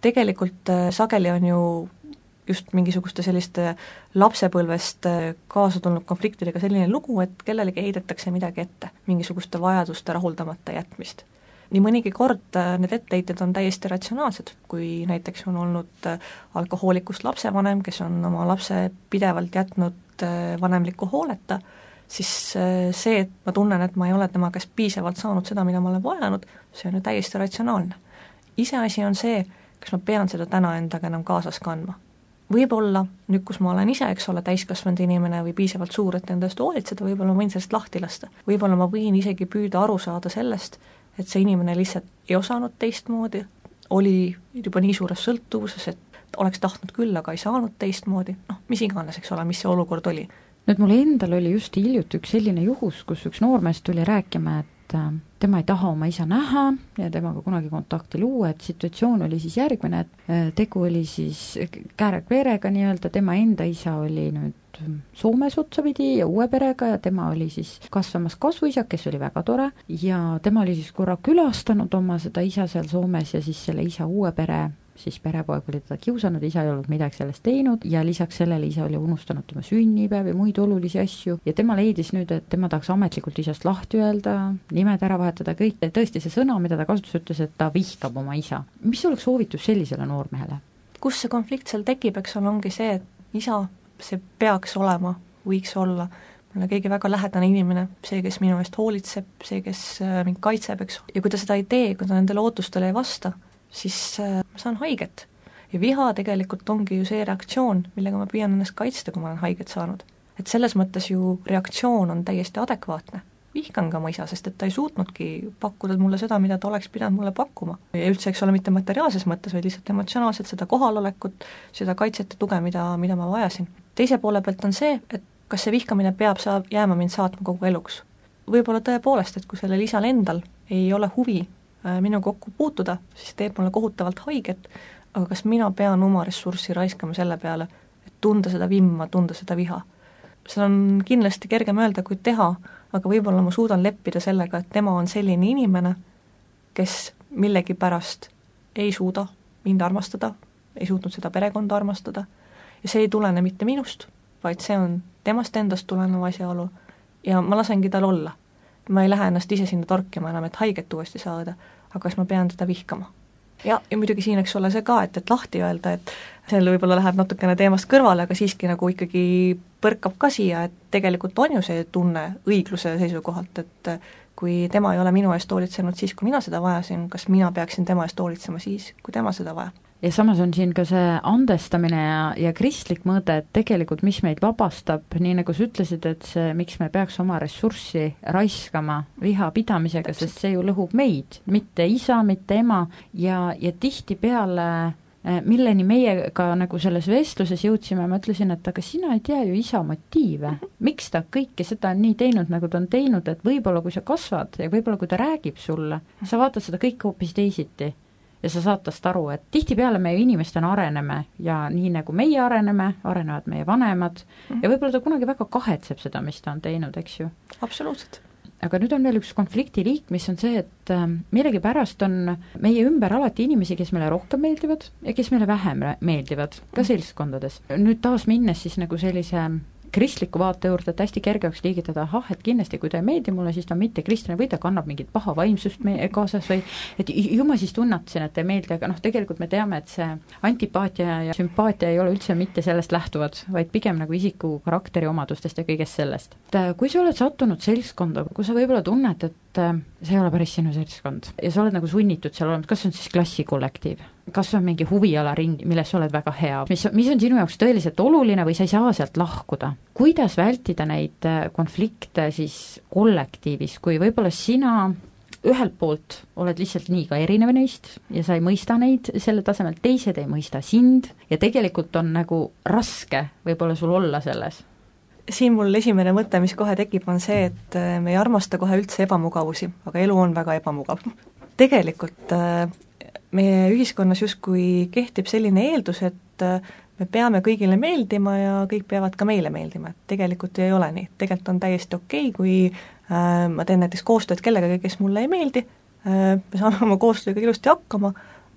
tegelikult sageli on ju just mingisuguste selliste lapsepõlvest kaasa tulnud konfliktidega selline lugu, et kellelegi heidetakse midagi ette, mingisuguste vajaduste rahuldamata jätmist. Nii mõnigi kord need etteheited on täiesti ratsionaalsed, kui näiteks on olnud alkohoolikust lapsevanem, kes on oma lapse pidevalt jätnud vanemliku hooleta, siis see, et ma tunnen, et ma ei ole tema käest piisavalt saanud seda, mida ma olen vajanud, see on ju täiesti ratsionaalne. Iseasi on see, kas ma pean seda täna endaga enam kaasas kandma. Võib-olla, nüüd kus ma olen ise, eks ole, täiskasvanud inimene või piisavalt suur, et endast hoolitseda, võib-olla ma võin sellest lahti lasta. Võib-olla ma võin isegi püüda aru saada sellest, et see inimene lihtsalt ei osanud teistmoodi, oli juba nii suures sõltuvuses, et oleks tahtnud küll, aga ei saanud teistmoodi, noh, mis iganes, eks ole, mis see olukord oli. Nüüd mul endal oli just hiljuti üks selline juhus, kus üks noormees tuli rääkima, et tema ei taha oma isa näha ja temaga kunagi kontakti luua, et situatsioon oli siis järgmine, et tegu oli siis käärek-veerega nii-öelda, tema enda isa oli nüüd Soomes otsapidi ja uue perega ja tema oli siis kasvamas kasvuisa, kes oli väga tore ja tema oli siis korra külastanud oma seda isa seal Soomes ja siis selle isa uue pere siis perepoeg oli teda kiusanud, isa ei olnud midagi sellest teinud ja lisaks sellele isa oli unustanud tema sünnipäev ja muid olulisi asju ja tema leidis nüüd, et tema tahaks ametlikult isast lahti öelda, nimed ära vahetada, kõik, tõesti see sõna, mida ta kasutus, ütles, et ta vihkab oma isa. Mis oleks soovitus sellisele noormehele? Kus see konflikt seal tekib, eks on, ongi see, et isa, see peaks olema, võiks olla mulle keegi väga lähedane inimene, see, kes minu eest hoolitseb, see, kes mind kaitseb, eks, ja kui ta seda ei tee, kui ta nendele ootustele ei vasta, siis ma saan haiget. Ja viha tegelikult ongi ju see reaktsioon, millega ma püüan ennast kaitsta, kui ma olen haiget saanud. Et selles mõttes ju reaktsioon on täiesti adekvaatne. Vihkan ka ma isa, sest et ta ei suutnudki pakkuda mulle seda, mida ta oleks pidanud mulle pakkuma. Ja üldse, eks ole, mitte materiaalses mõttes, vaid lihtsalt emotsionaalselt seda kohalolekut, seda kaitset ja tuge, mida, mida ma vajasin. Teise poole pealt on see, et kas see vihkamine peab saab, jääma mind saatma kogu eluks. Võib-olla tõepoolest, et kui sellel isal endal ei ole huvi minu kokku puutuda, siis teeb mulle kohutavalt haiget, aga kas mina pean oma ressurssi raiskama selle peale, et tunda seda vimma, tunda seda viha. See on kindlasti kergem öelda kui teha, aga võib-olla ma suudan leppida sellega, et tema on selline inimene, kes millegi pärast ei suuda mind armastada, ei suutnud seda perekonda armastada ja see ei tulene mitte minust, vaid see on temast endast tulenev asjaolu ja ma lasengi tal olla. Ma ei lähe ennast ise sinna torkima enam, et haiget uuesti saada, aga kas ma pean teda vihkama. Ja, ja muidugi siin eks ole see ka, et, et lahti öelda, et selle võib-olla läheb natukene teemast kõrvale, aga siiski nagu ikkagi põrkab ka siia, et tegelikult on ju see tunne õigluse seisukohalt, et kui tema ei ole minu eest hoolitsenud siis, kui mina seda vajasin, kas mina peaksin tema eest hoolitsema siis, kui tema seda vajab. Ja samas on siin ka see andestamine ja, ja kristlik mõõde, et tegelikult mis meid vabastab, nii nagu sa ütlesid, et see, miks me peaks oma ressurssi raiskama viha pidamisega, sest see ju lõhub meid, mitte isa, mitte ema ja, ja tihtipeale milleni meie ka nagu selles vestluses jõudsime, ma ütlesin, et aga sina ei tea ju isa motiive. Miks ta kõike seda on nii teinud, nagu ta on teinud, et võib-olla kui sa kasvad ja võib-olla kui ta räägib sulle, sa vaatad seda kõik hoopis teisiti. Ja sa saad tast aru, et tihtipeale meie inimestena areneme ja nii nagu meie areneme, arenevad meie vanemad mm. ja võib-olla ta kunagi väga kahetseb seda, mis ta on teinud, eks ju. Absoluutselt. Aga nüüd on veel üks konfliktiliik, mis on see, et millegipärast on meie ümber alati inimesi, kes meile rohkem meeldivad ja kes meile vähem meeldivad, ka seltskondades. Nüüd taas minnes siis nagu sellise kristliku vaate juurde, et hästi kerge oleks liigitada, ahah, et kindlasti kui ta ei meeldi mulle, siis ta on mitte kristlane või ta kannab mingit paha vaimsust meie kaasas või et ju ma siis tunnatasin, et ei meeldi, aga noh, tegelikult me teame, et see antipaatia ja sümpaatia ei ole üldse mitte sellest lähtuvad, vaid pigem nagu isiku karakteri omadustest ja kõigest sellest. Et kui sa oled sattunud seltskonda, kui sa võib-olla tunned, et see ei ole päris sinu seltskond ja sa oled nagu sunnitud seal olemas, kas on siis klassikollektiiv? Kas on mingi huvialaring, milles sa oled väga hea, mis, mis on sinu jaoks tõeliselt oluline või sa ei saa sealt lahkuda? Kuidas vältida neid konflikte siis kollektiivis, kui võib-olla sina ühelt poolt oled lihtsalt nii ka erinev neist ja sa ei mõista neid selle tasemel, teised ei mõista sind ja tegelikult on nagu raske võib-olla sul olla selles? Siin mul esimene mõte, mis kohe tekib, on see, et me ei armasta kohe üldse ebamugavusi, aga elu on väga ebamugav. Tegelikult meie ühiskonnas justkui kehtib selline eeldus, et me peame kõigile meeldima ja kõik peavad ka meile meeldima, et tegelikult ei ole nii. Tegelikult on täiesti okei, kui ma teen näiteks koostööd kellegagi, kes mulle ei meeldi, me saame oma koostööga ilusti hakkama,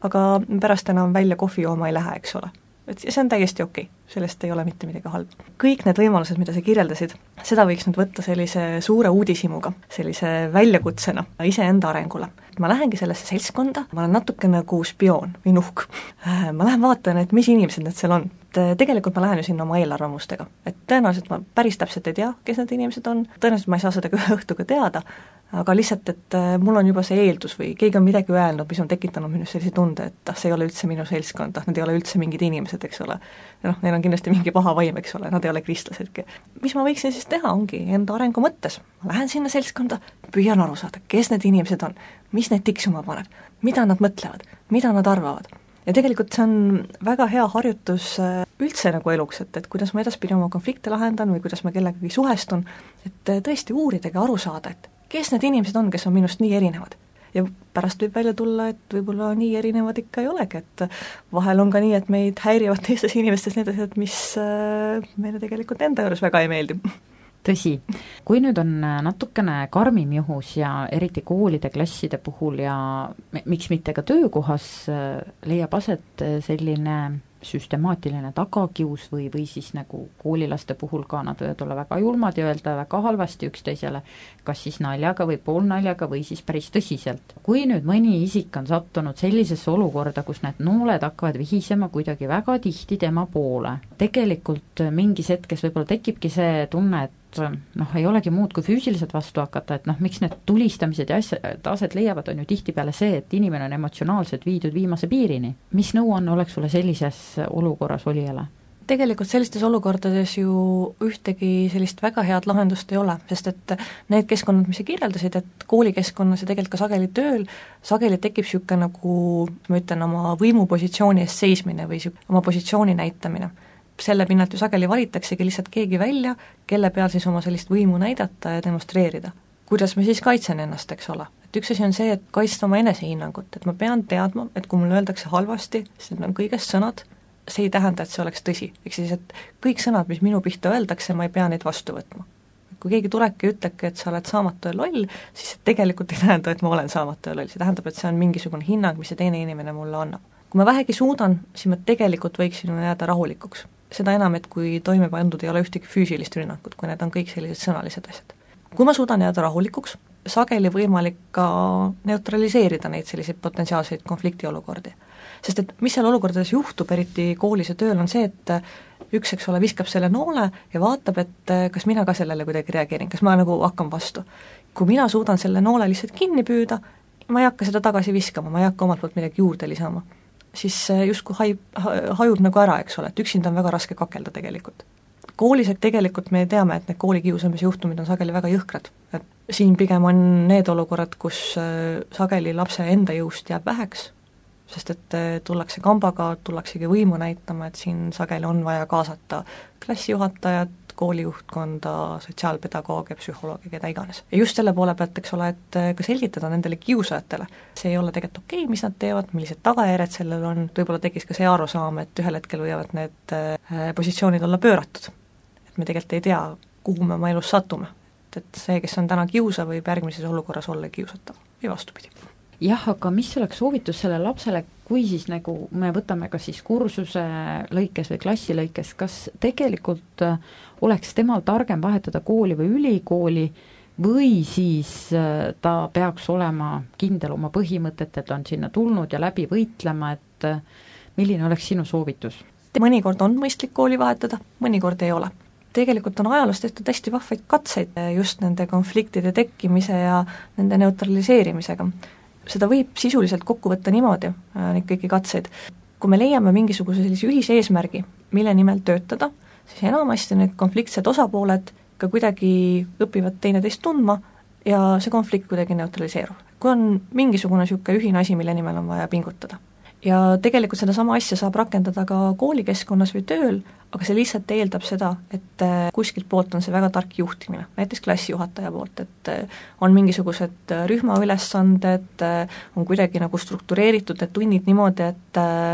aga pärast enam välja kohvi jooma ei lähe, eks ole. Et see on täiesti okei, sellest ei ole mitte midagi halb. kõik need võimalused, mida sa kirjeldasid, seda võiks nüüd võtta sellise suure uudishimuga, sellise väljakutsena iseenda arengule. ma lähengi sellesse seltskonda, ma olen natuke nagu spioon või nuhk. ma lähen vaatan, et mis inimesed need seal on. Tegelikult ma lähen ju sinna oma eelarvamustega, et tõenäoliselt ma päris täpselt ei tea, kes need inimesed on, tõenäoliselt ma ei saa seda ka ühe õhtuga teada, aga lihtsalt, et mul on juba see eeldus või keegi on midagi öelnud, mis on tekitanud minus sellise tunde, et ah, see ei ole üldse minu seltskond, ah, need ei ole üldse mingid inimesed, eks ole. Ja noh, neil on kindlasti mingi paha vaim, eks ole, nad ei ole kristlasedki. Mis ma võiksin siis teha, ongi enda arengu mõttes. Ma lähen sinna seltskonda, püüan aru saada, kes need inimesed on, mis neid tiksuma paneb, mida nad mõtlevad, mida nad arvavad. Ja tegelikult see on väga hea harjutus üldse nagu eluks, et, et kuidas ma edaspidi oma konflikte lahendan või kuidas ma kellegagi suhestun, et tõesti uuridagi aru saada, et kes need inimesed on, kes on minust nii erinevad. Ja pärast võib välja tulla, et võib-olla nii erinevad ikka ei olegi, et vahel on ka nii, et meid häirivad teistes inimestes need asjad, mis meile tegelikult enda juures väga ei meeldi. Tõsi, kui nüüd on natukene karmim juhus ja eriti koolide, klasside puhul ja miks mitte ka töökohas leiab aset selline süstemaatiline tagakius või, või siis nagu koolilaste puhul ka nad võivad olla väga julmad ja öelda väga halvasti üksteisele, kas siis naljaga või poolnaljaga või siis päris tõsiselt. Kui nüüd mõni isik on sattunud sellisesse olukorda, kus need nooled hakkavad vihisema kuidagi väga tihti tema poole, tegelikult mingis hetkes võib-olla tekibki see tunne, et noh, ei olegi muud kui füüsiliselt vastu hakata, et noh, miks need tulistamised ja asjad aset leiavad, on ju tihtipeale see, et inimene on emotsionaalselt viidud viimase piirini. Mis nõuanne oleks sulle sellises olukorras olijale? Tegelikult sellistes olukordades ju ühtegi sellist väga head lahendust ei ole, sest et need keskkonnad, mis sa kirjeldasid, et koolikeskkonnas ja tegelikult ka sageli tööl, sageli tekib siuke nagu, ma ütlen, oma võimupositsiooni eest seismine või oma positsiooni näitamine. Selle pinnalt ju sageli valitaksegi lihtsalt keegi välja, kelle peal siis oma sellist võimu näidata ja demonstreerida. Kuidas ma siis kaitsen ennast, eks ole? Et üks asi on see, et kaitsta oma enesehinnangut, et ma pean teadma, et kui mulle öeldakse halvasti, siis need on kõigest sõnad, see ei tähenda, et see oleks tõsi. Eks siis, et kõik sõnad, mis minu pihta öeldakse, ma ei pea neid vastu võtma. Kui keegi tulebki ja ütlebki, et sa oled saamatu ja loll, siis tegelikult ei tähenda, et ma olen saamatu ja loll, see tähendab, et see on mingisugune hinnang, mis see teine inimene mulle annab. Kui ma vähegi suudan, siis ma tegelikult võiksin jääda rahulikuks. Seda enam, et kui toime pandud ei ole ühtegi füüsilist rünnakut, kui need on kõik sellised sõnalised asjad. Kui ma suudan jääda rahulikuks, sageli võimalik ka neutraliseerida neid selliseid potentsiaalseid konfliktiolukordi. Sest et mis seal olukordades juhtub, eriti koolis ja tööl, on see, et üks, eks ole, viskab selle noole ja vaatab, et kas mina ka sellele kuidagi reageerin, kas ma nagu hakkan vastu. Kui mina suudan selle noole lihtsalt kinni püüda, ma ei hakka seda tagasi viskama, ma ei hakka omalt poolt midagi juurde lisama, siis justkui hajub, hajub nagu ära, eks ole, et üksinda on väga raske kakelda tegelikult. Koolis tegelikult me teame, et need koolikiusamise juhtumid on sageli väga jõhkrad. Et siin pigem on need olukorrad, kus sageli lapse enda jõust jääb väheks, sest et tullakse kambaga, tullaksegi võimu näitama, et siin sageli on vaja kaasata klassijuhatajat, koolijuhtkonda, sotsiaalpedagoogia, psühholoogia, keda iganes. Ja just selle poole pealt, eks ole, et ka selgitada nendele kiusajatele. See ei ole tegelikult okei, mis nad teevad, millised tagajärjed sellel on, võib-olla tekkis ka see arusaam, et ühel hetkel võivad need positsioonid olla pööratud. Et me tegelikult ei tea, kuhu me oma elus satume. Et see, kes on täna kiusa, võib järgmises olukorras olla kiusatav või vastupidi. Jah, aga mis oleks soovitus selle lapsele, kui siis nagu me võtame kas siis kursuse lõikes või klassi lõikes, kas tegelikult oleks temal targem vahetada kooli või ülikooli või siis ta peaks olema kindel oma põhimõtet, et on sinna tulnud ja läbi võitlema, et milline oleks sinu soovitus? Mõnikord on mõistlik kooli vahetada, mõnikord ei ole. Tegelikult on ajaloos tehtud hästi vahvaid katseid just nende konfliktide tekkimise ja nende neutraliseerimisega. Seda võib sisuliselt kokku võtta niimoodi, neid kõiki katseid. Kui me leiame mingisuguse sellise ühise eesmärgi, mille nimel töötada, siis enamasti need konfliktsed osapooled ka kuidagi õpivad teineteist tundma ja see konflikt kuidagi neutraliseerub. Kui on mingisugune niisugune ühine asi, mille nimel on vaja pingutada. Ja tegelikult seda sama asja saab rakendada ka koolikeskkonnas või tööl, aga see lihtsalt eeldab seda, et kuskilt poolt on see väga tark juhtimine, näiteks klassijuhataja poolt, et on mingisugused rühmaülesanded, on kuidagi nagu struktureeritud need tunnid niimoodi, et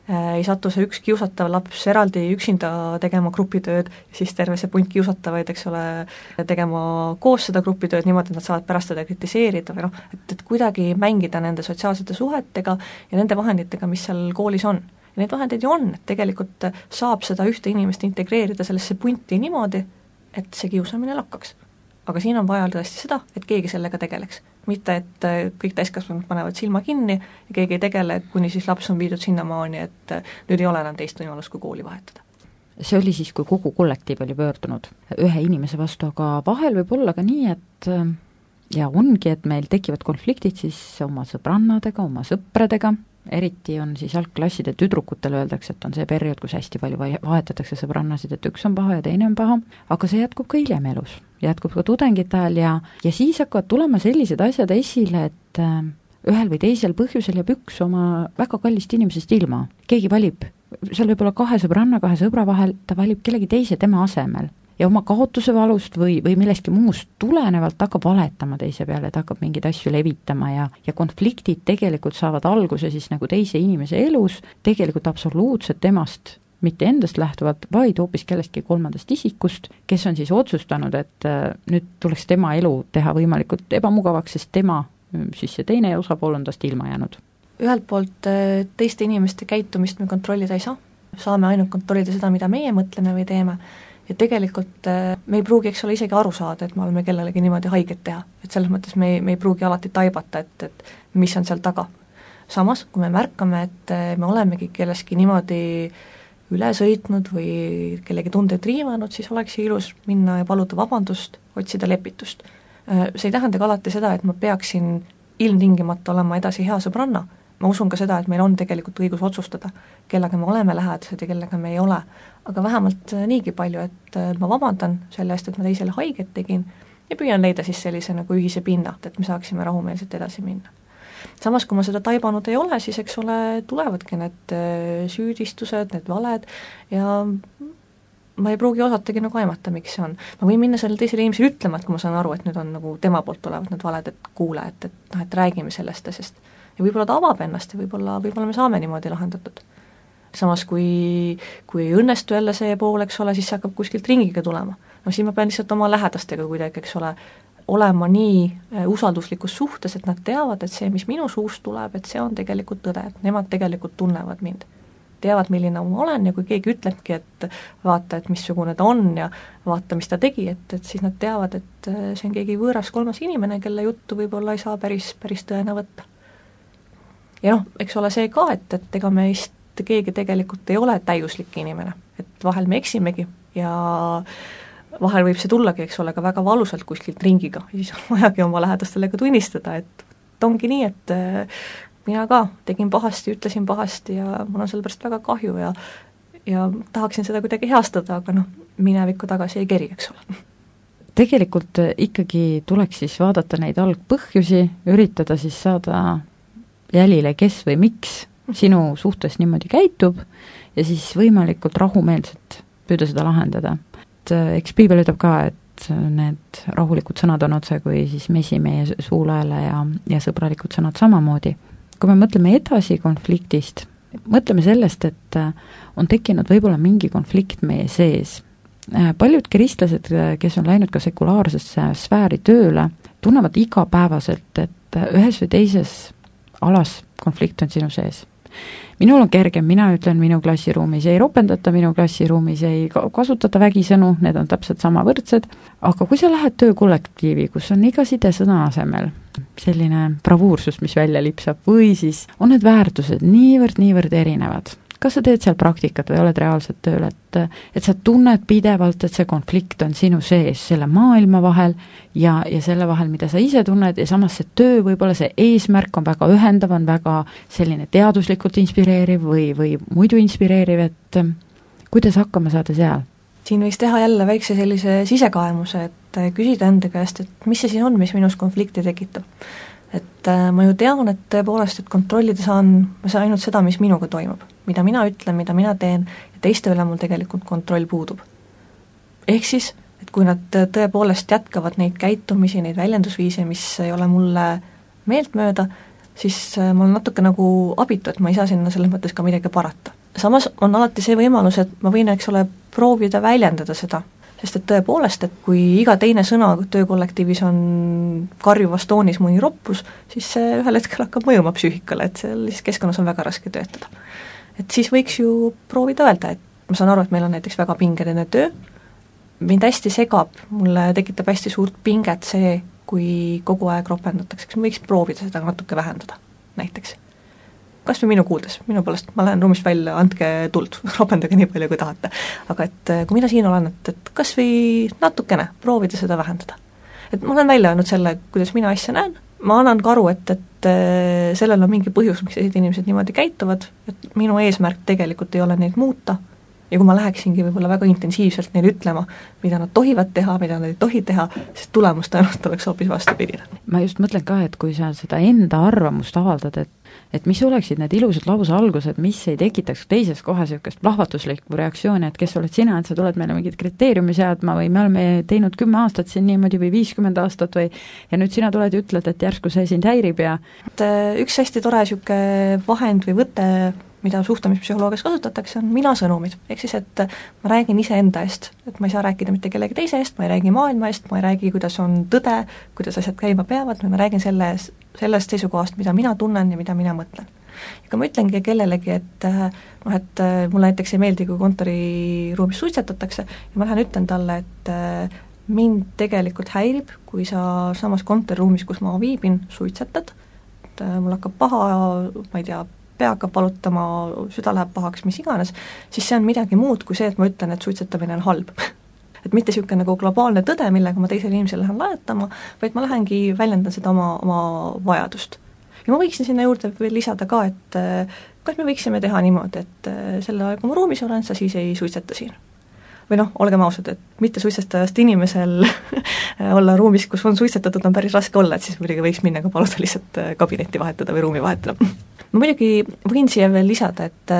ei satu see üks kiusatav laps eraldi üksinda tegema grupitööd, siis terve see punt kiusatavaid, eks ole, tegema koos seda grupitööd niimoodi, et nad saavad pärast seda kritiseerida või noh, et, et kuidagi mängida nende sotsiaalsete suhetega ja nende vahenditega, mis seal koolis on. Ja neid vahendeid ju on, et tegelikult saab seda ühte inimest integreerida sellesse punti niimoodi, et see kiusamine lakkaks. Aga siin on vaja tõesti seda, et keegi sellega tegeleks. Mitte, et kõik täiskasvanud panevad silma kinni ja keegi ei tegele, kuni siis laps on viidud sinnamaani, et nüüd ei ole enam teist võimalust kui kooli vahetada. See oli siis, kui kogu kollektiiv oli pöördunud ühe inimese vastu, aga vahel võib olla ka nii, et ja ongi, et meil tekivad konfliktid siis oma sõbrannadega, oma sõpradega, eriti on siis algklasside tüdrukutel öeldakse, et on see periood, kus hästi palju vahetatakse sõbrannasid, et üks on paha ja teine on paha, aga see jätkub ka hiljem elus, jätkub ka tudengite ajal ja, ja siis hakkavad tulema sellised asjad esile, et äh, ühel või teisel põhjusel jääb üks oma väga kallist inimesest ilma. Keegi valib, seal võib olla kahe sõbranna, kahe sõbra vahel, ta valib kellegi teise tema asemel ja oma kaotuse valust või, või millestki muust tulenevalt hakkab valetama teise peale, et hakkab mingeid asju levitama ja, ja konfliktid tegelikult saavad alguse siis nagu teise inimese elus, tegelikult absoluutselt temast, mitte endast lähtuvalt, vaid hoopis kellestki kolmandast isikust, kes on siis otsustanud, et äh, nüüd tuleks tema elu teha võimalikult ebamugavaks, sest tema, siis see teine osapool on tast ilma jäänud. Ühelt poolt teiste inimeste käitumist me kontrollida ei saa, saame ainult kontrollida seda, mida meie mõtleme või teeme, ja tegelikult me ei pruugi, eks ole, isegi aru saada, et me oleme kellelegi niimoodi haiget teha, et selles mõttes me ei, me ei pruugi alati taibata, et, et mis on seal taga. Samas, kui me märkame, et me olemegi kelleski niimoodi üle sõitnud või kellegi tundeid riivanud, siis oleks ilus minna ja paluda vabandust, otsida lepitust. See ei tähenda ka alati seda, et ma peaksin ilmtingimata olema edasi hea sõbranna. Ma usun ka seda, et meil on tegelikult õigus otsustada, kellega me oleme lähedased ja kellega me ei ole, aga vähemalt niigi palju, et ma vabandan selle eest, et ma teisele haiget tegin ja püüan leida siis sellise nagu ühise pinna, et me saaksime rahumeelselt edasi minna. Samas, kui ma seda taibanud ei ole, siis eks ole, tulevadki need süüdistused, need valed ja ma ei pruugi osatagi nagu aimata, miks see on. Ma võin minna selle teisele inimesele ütlema, et kui ma saan aru, et nüüd on nagu tema poolt tulevad need valed, et kuule, et, et, noh, et räägime sellest asjast. Ja võib-olla ta avab ennast ja võib-olla, võib-olla me saame niimoodi lahendatud. Samas, kui, kui õnnestu jälle see pool, eks ole, siis see hakkab kuskilt ringiga tulema. No siis ma pean lihtsalt oma lähedastega kuidagi, eks ole, olema nii usalduslikus suhtes, et nad teavad, et see, mis minu suust tuleb, et see on tegelikult tõde, et nemad tegelikult tunnevad mind. Teavad, milline ma olen ja kui keegi ütlebki, et vaata, et missugune ta on ja vaata, mis ta tegi, et, et siis nad teavad, et see on keegi võõras kolmas inimene, kelle juttu võib-olla ei saa päris, päris tõena võtta. Ja noh, eks ole see ka, et, et ega meist keegi tegelikult ei ole täiuslik inimene, et vahel me eksimegi ja vahel võib see tullagi, eks ole, ka väga valusalt kuskilt ringiga ja siis on vajagi oma lähedastele ka tunnistada, et ongi nii, et mina ka tegin pahasti, ütlesin pahasti ja mul on selle pärast väga kahju ja, ja tahaksin seda kuidagi heastada, aga noh, minevikku tagasi ei keri, eks ole. Tegelikult ikkagi tuleks siis vaadata neid algpõhjusi, üritada siis saada jälile, kes või miks sinu suhtes niimoodi käitub ja siis võimalikult rahumeelselt püüda seda lahendada. Et eks piibel ütleb ka, et need rahulikud sõnad on otse kui siis mesi meie suulaele ja, ja sõbralikud sõnad samamoodi. Kui me mõtleme edasi konfliktist, mõtleme sellest, et on tekkinud võib-olla mingi konflikt meie sees. Paljud kristlased, kes on läinud ka sekulaarsesse sfääri tööle, tunnevad igapäevaselt, et ühes või teises alas konflikt on sinu sees. Minul on kergem, mina ütlen, minu klassiruumis ei ropendata, minu klassiruumis ei kasutata vägisõnu, need on täpselt sama võrdsed, aga kui sa lähed töökollektiivi, kus on iga side sõna asemel selline bravuursus, mis välja lipsab, või siis on need väärtused niivõrd, niivõrd erinevad, kas sa teed seal praktikat või oled reaalselt tööl, et, et sa tunned pidevalt, et see konflikt on sinu sees, selle maailma vahel ja, ja selle vahel, mida sa ise tunned ja samas see töö, võib-olla see eesmärk on väga ühendav, on väga selline teaduslikult inspireeriv või, või muidu inspireeriv, et kuidas hakkama saada seal? Siin võiks teha jälle väikse sellise sisekaemuse, et küsida enda käest, et mis see siis on, mis minus konflikti tekitab. Et ma ju tean, et tõepoolest, et kontrollida saan, ma saan ainult seda, mis minuga toimub, mida mina ütlen, mida mina teen ja teiste üle mul tegelikult kontroll puudub. Ehk siis, et kui nad tõepoolest jätkavad neid käitumisi, neid väljendusviise, mis ei ole mulle meeltmööda, siis ma olen natuke nagu abitu, et ma ei saa sinna selles mõttes ka midagi parata. Samas on alati see võimalus, et ma võin, eks ole, proovida väljendada seda, sest et tõepoolest, et kui iga teine sõna töökollektiivis on karjuvas toonis mõni roppus, siis see ühel hetkel hakkab mõjuma psüühikale, et sellises keskkonnas on väga raske töötada. Et siis võiks ju proovida öelda, et ma saan aru, et meil on näiteks väga pingeline töö, mind hästi segab, mulle tekitab hästi suurt pinget see, kui kogu aeg ropendatakse, kas ma võiks proovida seda natuke vähendada, näiteks. Kas või minu kuuldes, minu poolest ma lähen ruumist välja, andke tuld, ropendage nii palju, kui tahate. Aga et kui mina siin olen, et, et kas või natukene proovida seda vähendada. Et ma olen välja öelnud selle, kuidas mina asja näen, ma annan ka aru, et, et sellel on mingi põhjus, miks teised inimesed niimoodi käituvad, et minu eesmärk tegelikult ei ole neid muuta, ja kui ma läheksingi võib-olla väga intensiivselt neile ütlema, mida nad tohivad teha, mida nad ei tohi teha, siis tulemus tõenäoliselt oleks hoopis vastupidine. Ma just mõtlen ka, et kui sa seda enda arvamust avaldad, et, et mis oleksid need ilusad lause algused, mis ei tekitaks teises kohas niisugust plahvatuslikku reaktsiooni, et kes oled sina, et sa tuled meile mingid kriteeriumi seadma või me oleme teinud kümme aastat siin niimoodi või viiskümmend aastat või ja nüüd sina tuled ja ütled, et järsku see sind häirib ja et üks hästi tore niisugune vahend või võte, mida suhtlemispsühholoogias kasutatakse, on mina-sõnumid. Ehk siis, et ma räägin iseenda eest, et ma ei saa rääkida mitte kellegi teise eest, ma ei räägi maailma eest, ma ei räägi, kuidas on tõde, kuidas asjad käima peavad, ma räägin selles, sellest seisukohast, mida mina tunnen ja mida mina mõtlen. Ja kui ma ütlengi kellelegi, et noh, et mulle näiteks ei meeldi, kui kontoriruumis suitsetatakse, ja ma lähen ütlen talle, et mind tegelikult häirib, kui sa samas kontoriruumis, kus ma viibin, suitsetad, et mul hakkab paha, ma ei tea, pea hakkab valutama, süda läheb pahaks, mis iganes, siis see on midagi muud kui see, et ma ütlen, et suitsetamine on halb. Et mitte niisugune nagu globaalne tõde, millega ma teisele inimesele lähen lajatama, vaid ma lähengi väljendan seda oma, oma vajadust. Ja ma võiksin sinna juurde veel lisada ka, et kas me võiksime teha niimoodi, et selle aeg, kui ma ruumis olen, sa siis ei suitseta siin. Või noh, olgem ausad, et mitte suitsetajast inimesel olla ruumis, kus on suitsetatud, on päris raske olla, et siis muidugi võiks minna ka paluda lihtsalt kabinetti vahetada või ruumi vahetada. Ma muidugi võin siia veel lisada, et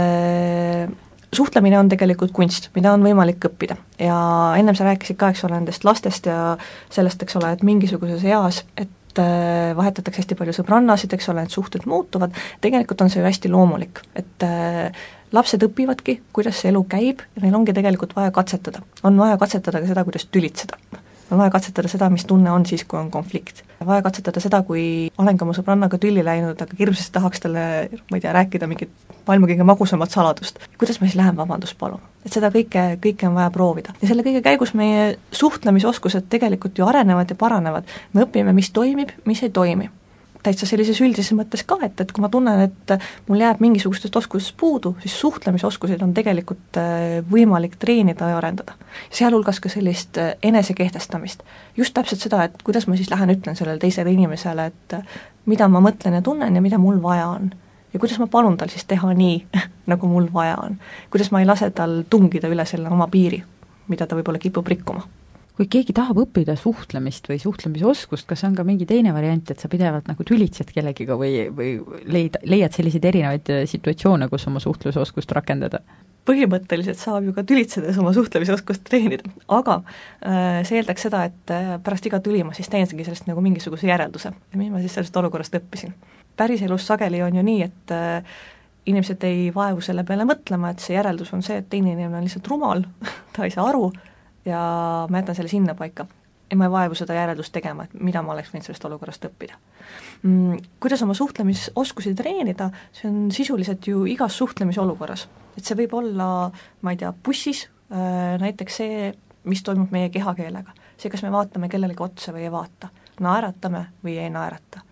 suhtlemine on tegelikult kunst, mida on võimalik õppida. Ja ennem sa rääkisid ka, eks ole, nendest lastest ja sellest, eks ole, et mingisuguses eas, et vahetatakse hästi palju sõbrannasid, eks ole, et suhted muutuvad, tegelikult on see ju hästi loomulik, et lapsed õpivadki, kuidas see elu käib ja neil ongi tegelikult vaja katsetada. On vaja katsetada ka seda, kuidas tülitseda. On vaja katsetada seda, mis tunne on siis, kui on konflikt. Vaja katsetada seda, kui olen ka mu sõbrannaga tülli läinud, aga hirmsasti tahaks talle, ma ei tea, rääkida mingit maailma kõige magusamat saladust. Kuidas ma siis lähen vabandust paluma? Et seda kõike, kõike on vaja proovida. Ja selle kõige käigus meie suhtlemisoskused tegelikult ju arenevad ja paranevad. Me õpime, mis toimib, mis ei toimi. Täitsa sellises üldises mõttes ka, et, et kui ma tunnen, et mul jääb mingisugustest oskusest puudu, siis suhtlemisoskuseid on tegelikult võimalik treenida ja arendada. Sealhulgas ka sellist enesekehtestamist. Just täpselt seda, et kuidas ma siis lähen ütlen sellele teisele inimesele, et mida ma mõtlen ja tunnen ja mida mul vaja on. Ja kuidas ma palun tal siis teha nii, nagu mul vaja on. Kuidas ma ei lase tal tungida üle selle oma piiri, mida ta võib-olla kipub rikkuma. Kui keegi tahab õppida suhtlemist või suhtlemisoskust, kas on ka mingi teine variant, et sa pidevalt nagu tülitsed kellegiga või, või leid, leiad selliseid erinevaid situatsioone, kus oma suhtlusoskust rakendada? Põhimõtteliselt saab ju ka tülitsedes oma suhtlemisoskust treenida, aga äh, see eeldaks seda, et pärast iga tüli ma siis teengi sellest nagu mingisuguse järelduse, mis ma siis sellest olukorrast õppisin. Päris elus sageli on ju nii, et äh, inimesed ei vaevu selle peale mõtlema, et see järeldus on see, et teine inimene on lihtsalt rumal, ta ei saa aru, ja ma jätan selle sinna paika. Ja ma ei vaevu seda järeldust tegema, et mida ma oleks võinud sellest olukorrast õppida. Mm, kuidas oma suhtlemisoskusi treenida, see on sisuliselt ju igas suhtlemisolukorras. Et see võib olla, ma ei tea, bussis, äh, näiteks see, mis toimub meie kehakeelega. See, kas me vaatame kellelegi otsa või ei vaata. Naeratame või ei naerata.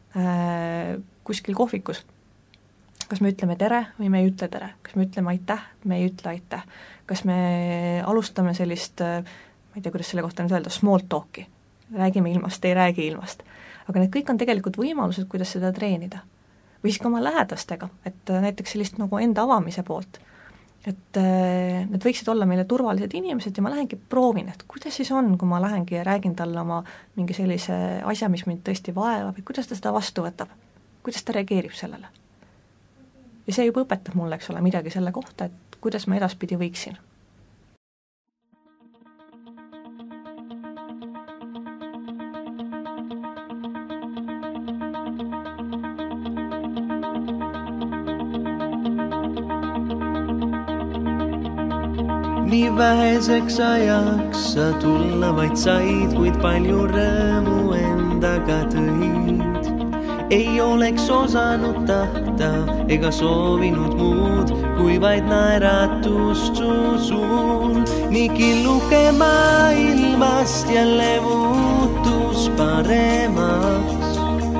Äh, kuskil kohvikus. Kas me ütleme tere või me ei ütle tere? Kas me ütleme aitäh, me ei ütle aitäh? Kas me alustame sellist, ma ei tea, kuidas selle kohta nüüd öelda, small talki? Räägime ilmast, ei räägi ilmast. Aga need kõik on tegelikult võimalused, kuidas seda treenida. Või siis ka oma lähedastega, et näiteks sellist nagu enda avamise poolt. Et need võiksid olla meile turvalised inimesed ja ma lähengi proovin, et kuidas siis on, kui ma lähengi ja räägin talle oma mingi sellise asja, mis mind tõesti vaevab, et kuidas ta seda vastu võtab? Kuidas ta reageerib sellele? Ja see juba õpetab mulle, eks ole, midagi selle kohta, et kuidas ma edaspidi võiksin. nii väheseks ajaks sa tulla vaid said, kuid palju rõõmu endaga tõid. Ei oleks osanud tahta ega soovinud muud, kui vaid naeratust su suul. Nii killuke maailmast jälle muutus paremaks.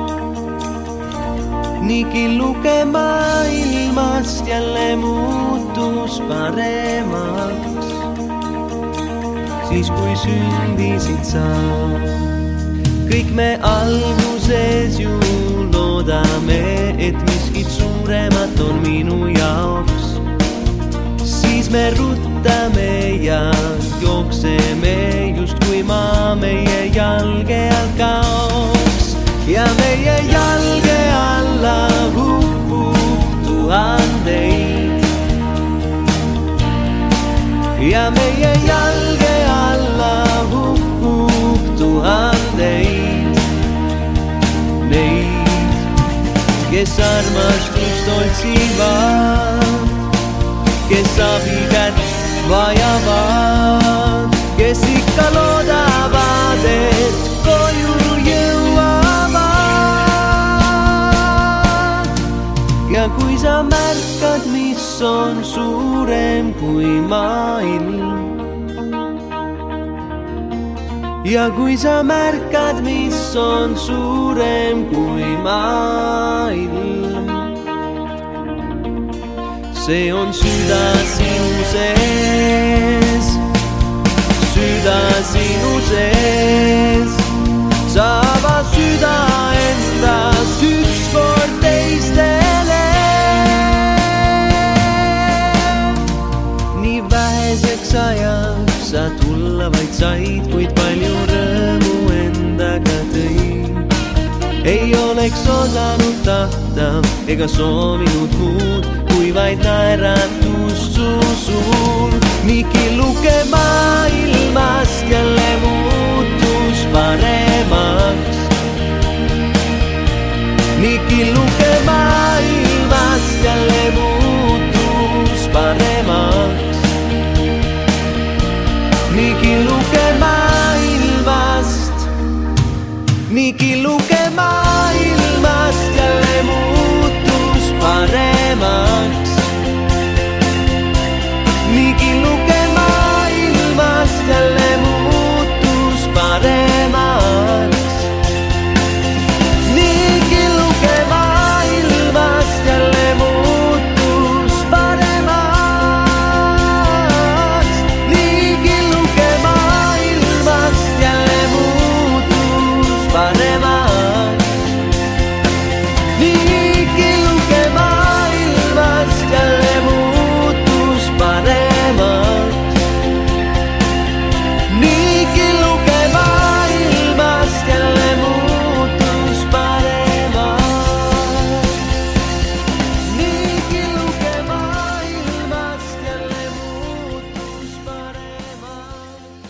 Nii killuke maailmast jälle muutus paremaks. Siis kui sündisid sa, kõik me alguses ju loodame, et miskit suuremat on minu jaoks. Siis me ruttame ja jookseme, just kui maa meie jalge all kaoks. Ja meie jalge alla hukkub tuhandeid. Ja meie jalge alla hukkub tuhandeid. Neid, kes armastust otsivad, kes abikätt vajavad, kes ikka loodavad, et koju jõuavad. Ja kui sa märkad, mis on suurem kui maailm, ja kui sa märkad, mis on suurem kui maailm, see on süda sinu sees, süda sinu sees. Sa ava süda endast ükskord teistele. Nii väheseks ajaks sa tulla vaid said, kuid palju rõõmu endaga tõid. Ei oleks osanud tahta ega soovinud muud, kui vaid naeratust su suul. Nii killuke maailmast jälle muutus paremaks. Nii killuke maailmast jälle muutus paremaks. Nii killuke maailmast, nii killuke maailmast jälle muutus paremaks. Nii killuke maailmast jälle muutus paremaks. Nii killuke maailmast jälle muutus paremaks. Nii killuke maailmast jälle muutus paremaks. Nii killuke maailmast jälle muutus paremaks. Nii killuke maailmast jälle muutus paremaks. Nii killuke maailmast jälle muutus paremaks.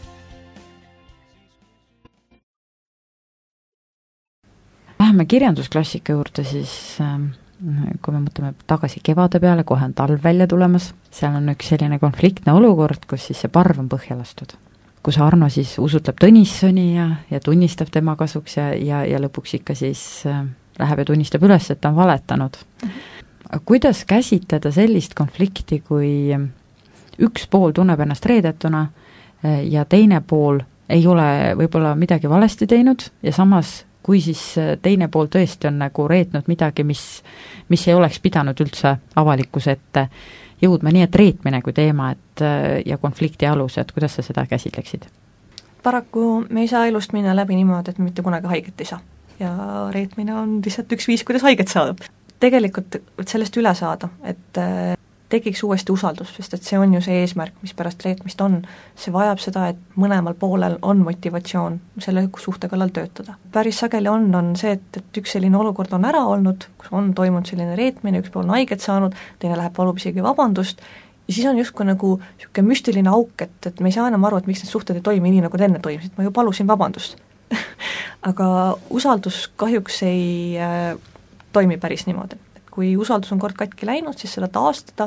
Läheme kirjandusklassika juurde, siis kui me mõtleme tagasi kevade peale, kohe on talv välja tulemas, seal on üks selline konfliktne olukord, kus siis see parv on põhja lastud. Kus Arno siis usutleb Tõnissoni ja, ja tunnistab tema kasuks ja, ja, ja lõpuks ikka siis läheb ja tunnistab üles, et ta on valetanud. Kuidas käsitleda sellist konflikti, kui üks pool tunneb ennast reedetuna ja teine pool ei ole võib-olla midagi valesti teinud ja samas kui siis teine pool tõesti on nagu reetnud midagi, mis, mis ei oleks pidanud üldse avalikkuse ette jõudma, nii et reetmine kui teema et, ja konflikti alus, et kuidas sa seda käsitleksid? Paraku me ei saa elust minna läbi niimoodi, et me mitte kunagi haiget ei saa. Ja reetmine on lihtsalt üks viis, kuidas haiget saadab. Tegelikult sellest üle saada, et tekiks uuesti usaldus, sest et see on ju see eesmärk, mis pärast reetmist on. See vajab seda, et mõlemal poolel on motivatsioon selle suhte kallal töötada. Päris sageli on, on see, et, et üks selline olukord on ära olnud, kus on toimunud selline reetmine, üks pool on haiget saanud, teine läheb palub isegi vabandust, ja siis on justkui nagu niisugune müstiline auk, et, et me ei saa enam aru, et miks need suhted ei toimi nii, nagu te enne toimisid, ma ju palusin vabandust. Aga usaldus kahjuks ei äh, toimi päris niimoodi. Kui usaldus on kord katki läinud, siis seda taastada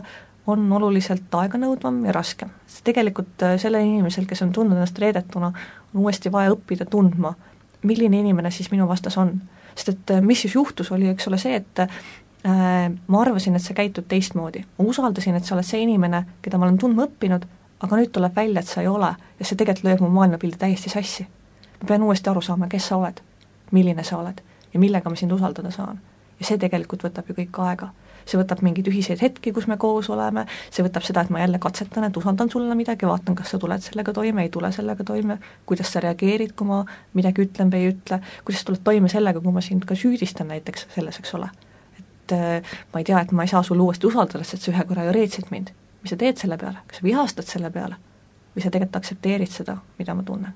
on oluliselt aeganõudvam ja raskem. See tegelikult sellel inimesel, kes on tundnud ennast reedetuna, on uuesti vaja õppida tundma, milline inimene siis minu vastas on. Sest et mis siis juhtus, oli eks ole see, et äh, ma arvasin, et sa käitud teistmoodi. Ma usaldasin, et sa oled see inimene, keda ma olen tundma õppinud, aga nüüd tuleb välja, et sa ei ole ja see tegelikult lööb mu maailmapildi täiesti sassi. Ma pean uuesti aru saama, kes sa oled, milline sa oled ja millega ma sind usaldada saan. Ja see tegelikult võtab ju kõik aega. See võtab mingeid ühiseid hetki, kus me koos oleme, see võtab seda, et ma jälle katsetan, et usaldan sulle midagi, vaatan, kas sa tuled sellega toime, ei tule sellega toime, kuidas sa reageerid, kui ma midagi ütlen või ei ütle, kuidas sa tuled toime sellega, kui ma sind ka süüdistan näiteks selles, eks ole. Et äh, ma ei tea, et ma ei saa sulle uuesti usaldada, sest sa ühe korra ju reetsid mind. Mis sa teed selle peale? Kas sa vihastad selle peale? Või sa tegelikult aktsepteerid seda, mida ma tunnen?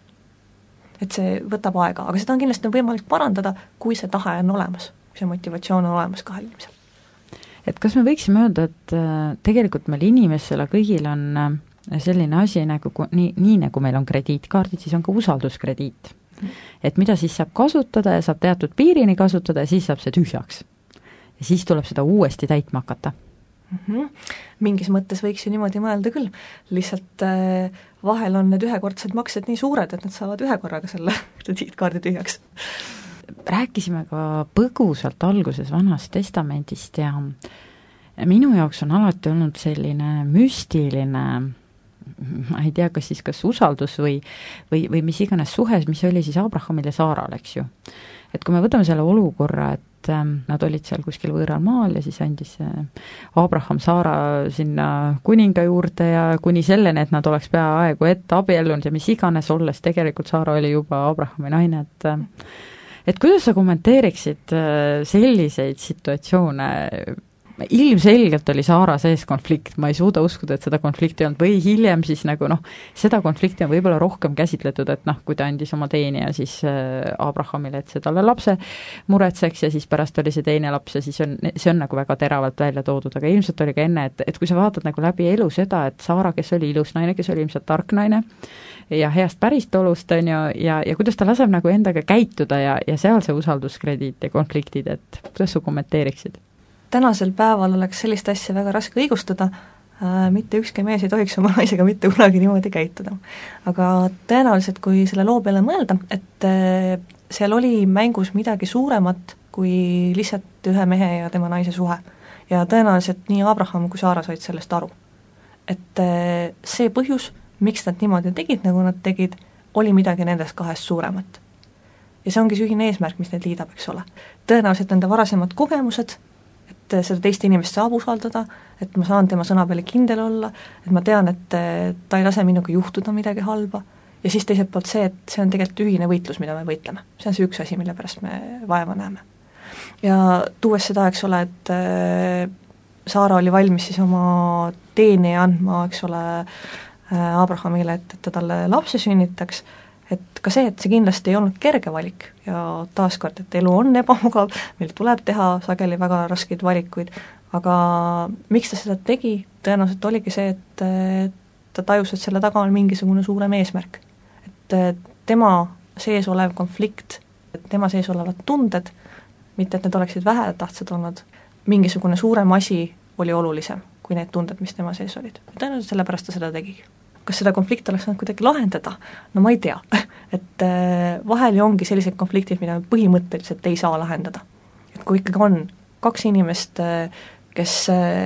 Et see võtab aega, aga seda on kindlasti võimalik parandada, kui see tahe on olemas, kui see motivatsioon on olemas kahel inimesel. Et kas me võiksime öelda, et tegelikult meil inimesele kõigil on selline asi, nagu, nii, nii nagu meil on krediitkaardid, siis on ka usalduskrediit. Et mida siis saab kasutada ja saab teatud piirini kasutada ja siis saab see tühjaks. Ja siis tuleb seda uuesti täitma hakata. Mm-hmm. Mingis mõttes võiks ju niimoodi mõelda küll, lihtsalt äh, vahel on need ühekordsed maksed nii suured, et nad saavad ühe korraga selle krediitkaardi tühjaks. Rääkisime ka põgusalt alguses Vanast Testamendist ja minu jaoks on alati olnud selline müstiline, ma ei tea, kas siis kas usaldus või, või, või mis iganes suhes, mis oli siis Abrahamil ja Saaral, eks ju. Et kui me võtame selle olukorra, et nad olid seal kuskil võõral maal ja siis andis Abraham Saara sinna kuninga juurde ja kuni selleni, et nad oleks peaaegu ette abiellunud ja mis iganes, olles tegelikult Saara oli juba Abrahami naine, et et kuidas sa kommenteeriksid selliseid situatsioone? Ilmselgelt oli Saara sees konflikt, ma ei suuda uskuda, et seda konflikti on, või hiljem siis nagu noh, seda konflikti on võib-olla rohkem käsitletud, et noh, kui ta andis oma teenija siis Abrahamile, et see talle lapse muretseks ja siis pärast oli see teine laps ja siis on, see on nagu väga teravalt välja toodud, aga ilmselt oli ka enne, et, et kui sa vaatad nagu läbi elu seda, et Saara, kes oli ilus naine, kes oli ilmselt tark naine ja heast päristolust on ju, ja, ja kuidas ta laseb nagu endaga käituda ja, ja seal see usalduskrediit ja konfliktid, et kuidas sa kommenteeriksid? Tänasel päeval oleks sellist asja väga raske õigustada, äh, mitte ükski mees ei tohiks oma naisega mitte kunagi niimoodi käituda. Aga tõenäoliselt, kui selle loo peale mõelda, et äh, seal oli mängus midagi suuremat kui lihtsalt ühe mehe ja tema naise suhe. Ja tõenäoliselt nii Abraham kui Saara said sellest aru. Et äh, see põhjus, miks nad niimoodi tegid, nagu nad tegid, oli midagi nendest kahest suuremat. Ja see ongi see ühine eesmärk, mis neid liidab, eks ole. Tõenäoliselt nende varasemad kogemused, et seda teist inimest saab usaldada, et ma saan tema sõna peale kindel olla, et ma tean, et ta ei lase minuga juhtuda midagi halba, ja siis teiselt poolt see, et see on tegelikult ühine võitlus, mida me võitleme. See on see üks asi, mille pärast me vaeva näeme. Ja tuues seda, eks ole, et Saara oli valmis siis oma teenija andma, eks ole, Abrahamile, et, et ta talle lapse sünnitaks, et ka see, et see kindlasti ei olnud kerge valik ja taaskord, et elu on ebamugav, meil tuleb teha sageli väga raskeid valikuid, aga miks ta seda tegi, tõenäoliselt oligi see, et ta tajus, et selle taga on mingisugune suurem eesmärk. Et tema sees olev konflikt, tema sees olevad tunded, mitte et need oleksid vähetähtsad olnud, mingisugune suurem asi oli olulisem kui need tunded, mis tema sees olid. Tõenäoliselt sellepärast ta seda tegi. Kas seda konflikti oleks saanud kuidagi lahendada? No ma ei tea, et vahel ju ongi sellised konfliktid, mida me põhimõtteliselt ei saa lahendada. Et kui ikkagi on kaks inimest, kes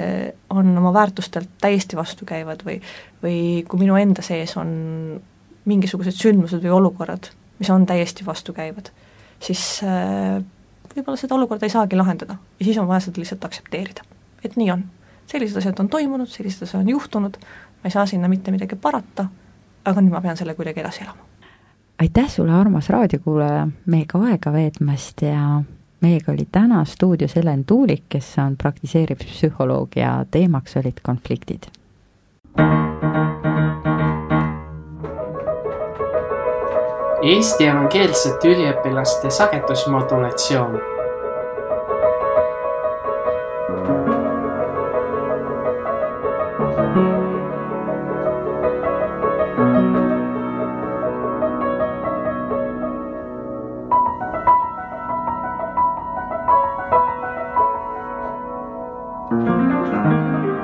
on oma väärtustelt täiesti vastu käivad või, või kui minu enda sees on mingisugused sündmused või olukorrad, mis on täiesti vastu käivad, siis võib-olla seda olukorda ei saagi lahendada ja siis on vaja seda lihtsalt aktsepteerida. Et nii on. Sellised asjad on toimunud, sellised asjad on juhtunud, ma ei saa sinna mitte midagi parata, aga nüüd ma pean selle kuidagi edasi elama. Aitäh sulle, armas raadiokuulaja, meiega aega veetmast ja meiega oli täna stuudios Helen Tuulik, kes on praktiseeriv psühholoog ja teemaks olid konfliktid. Eesti evangeelsete üliõpilaste sagedusmodulatsioon. Thank you.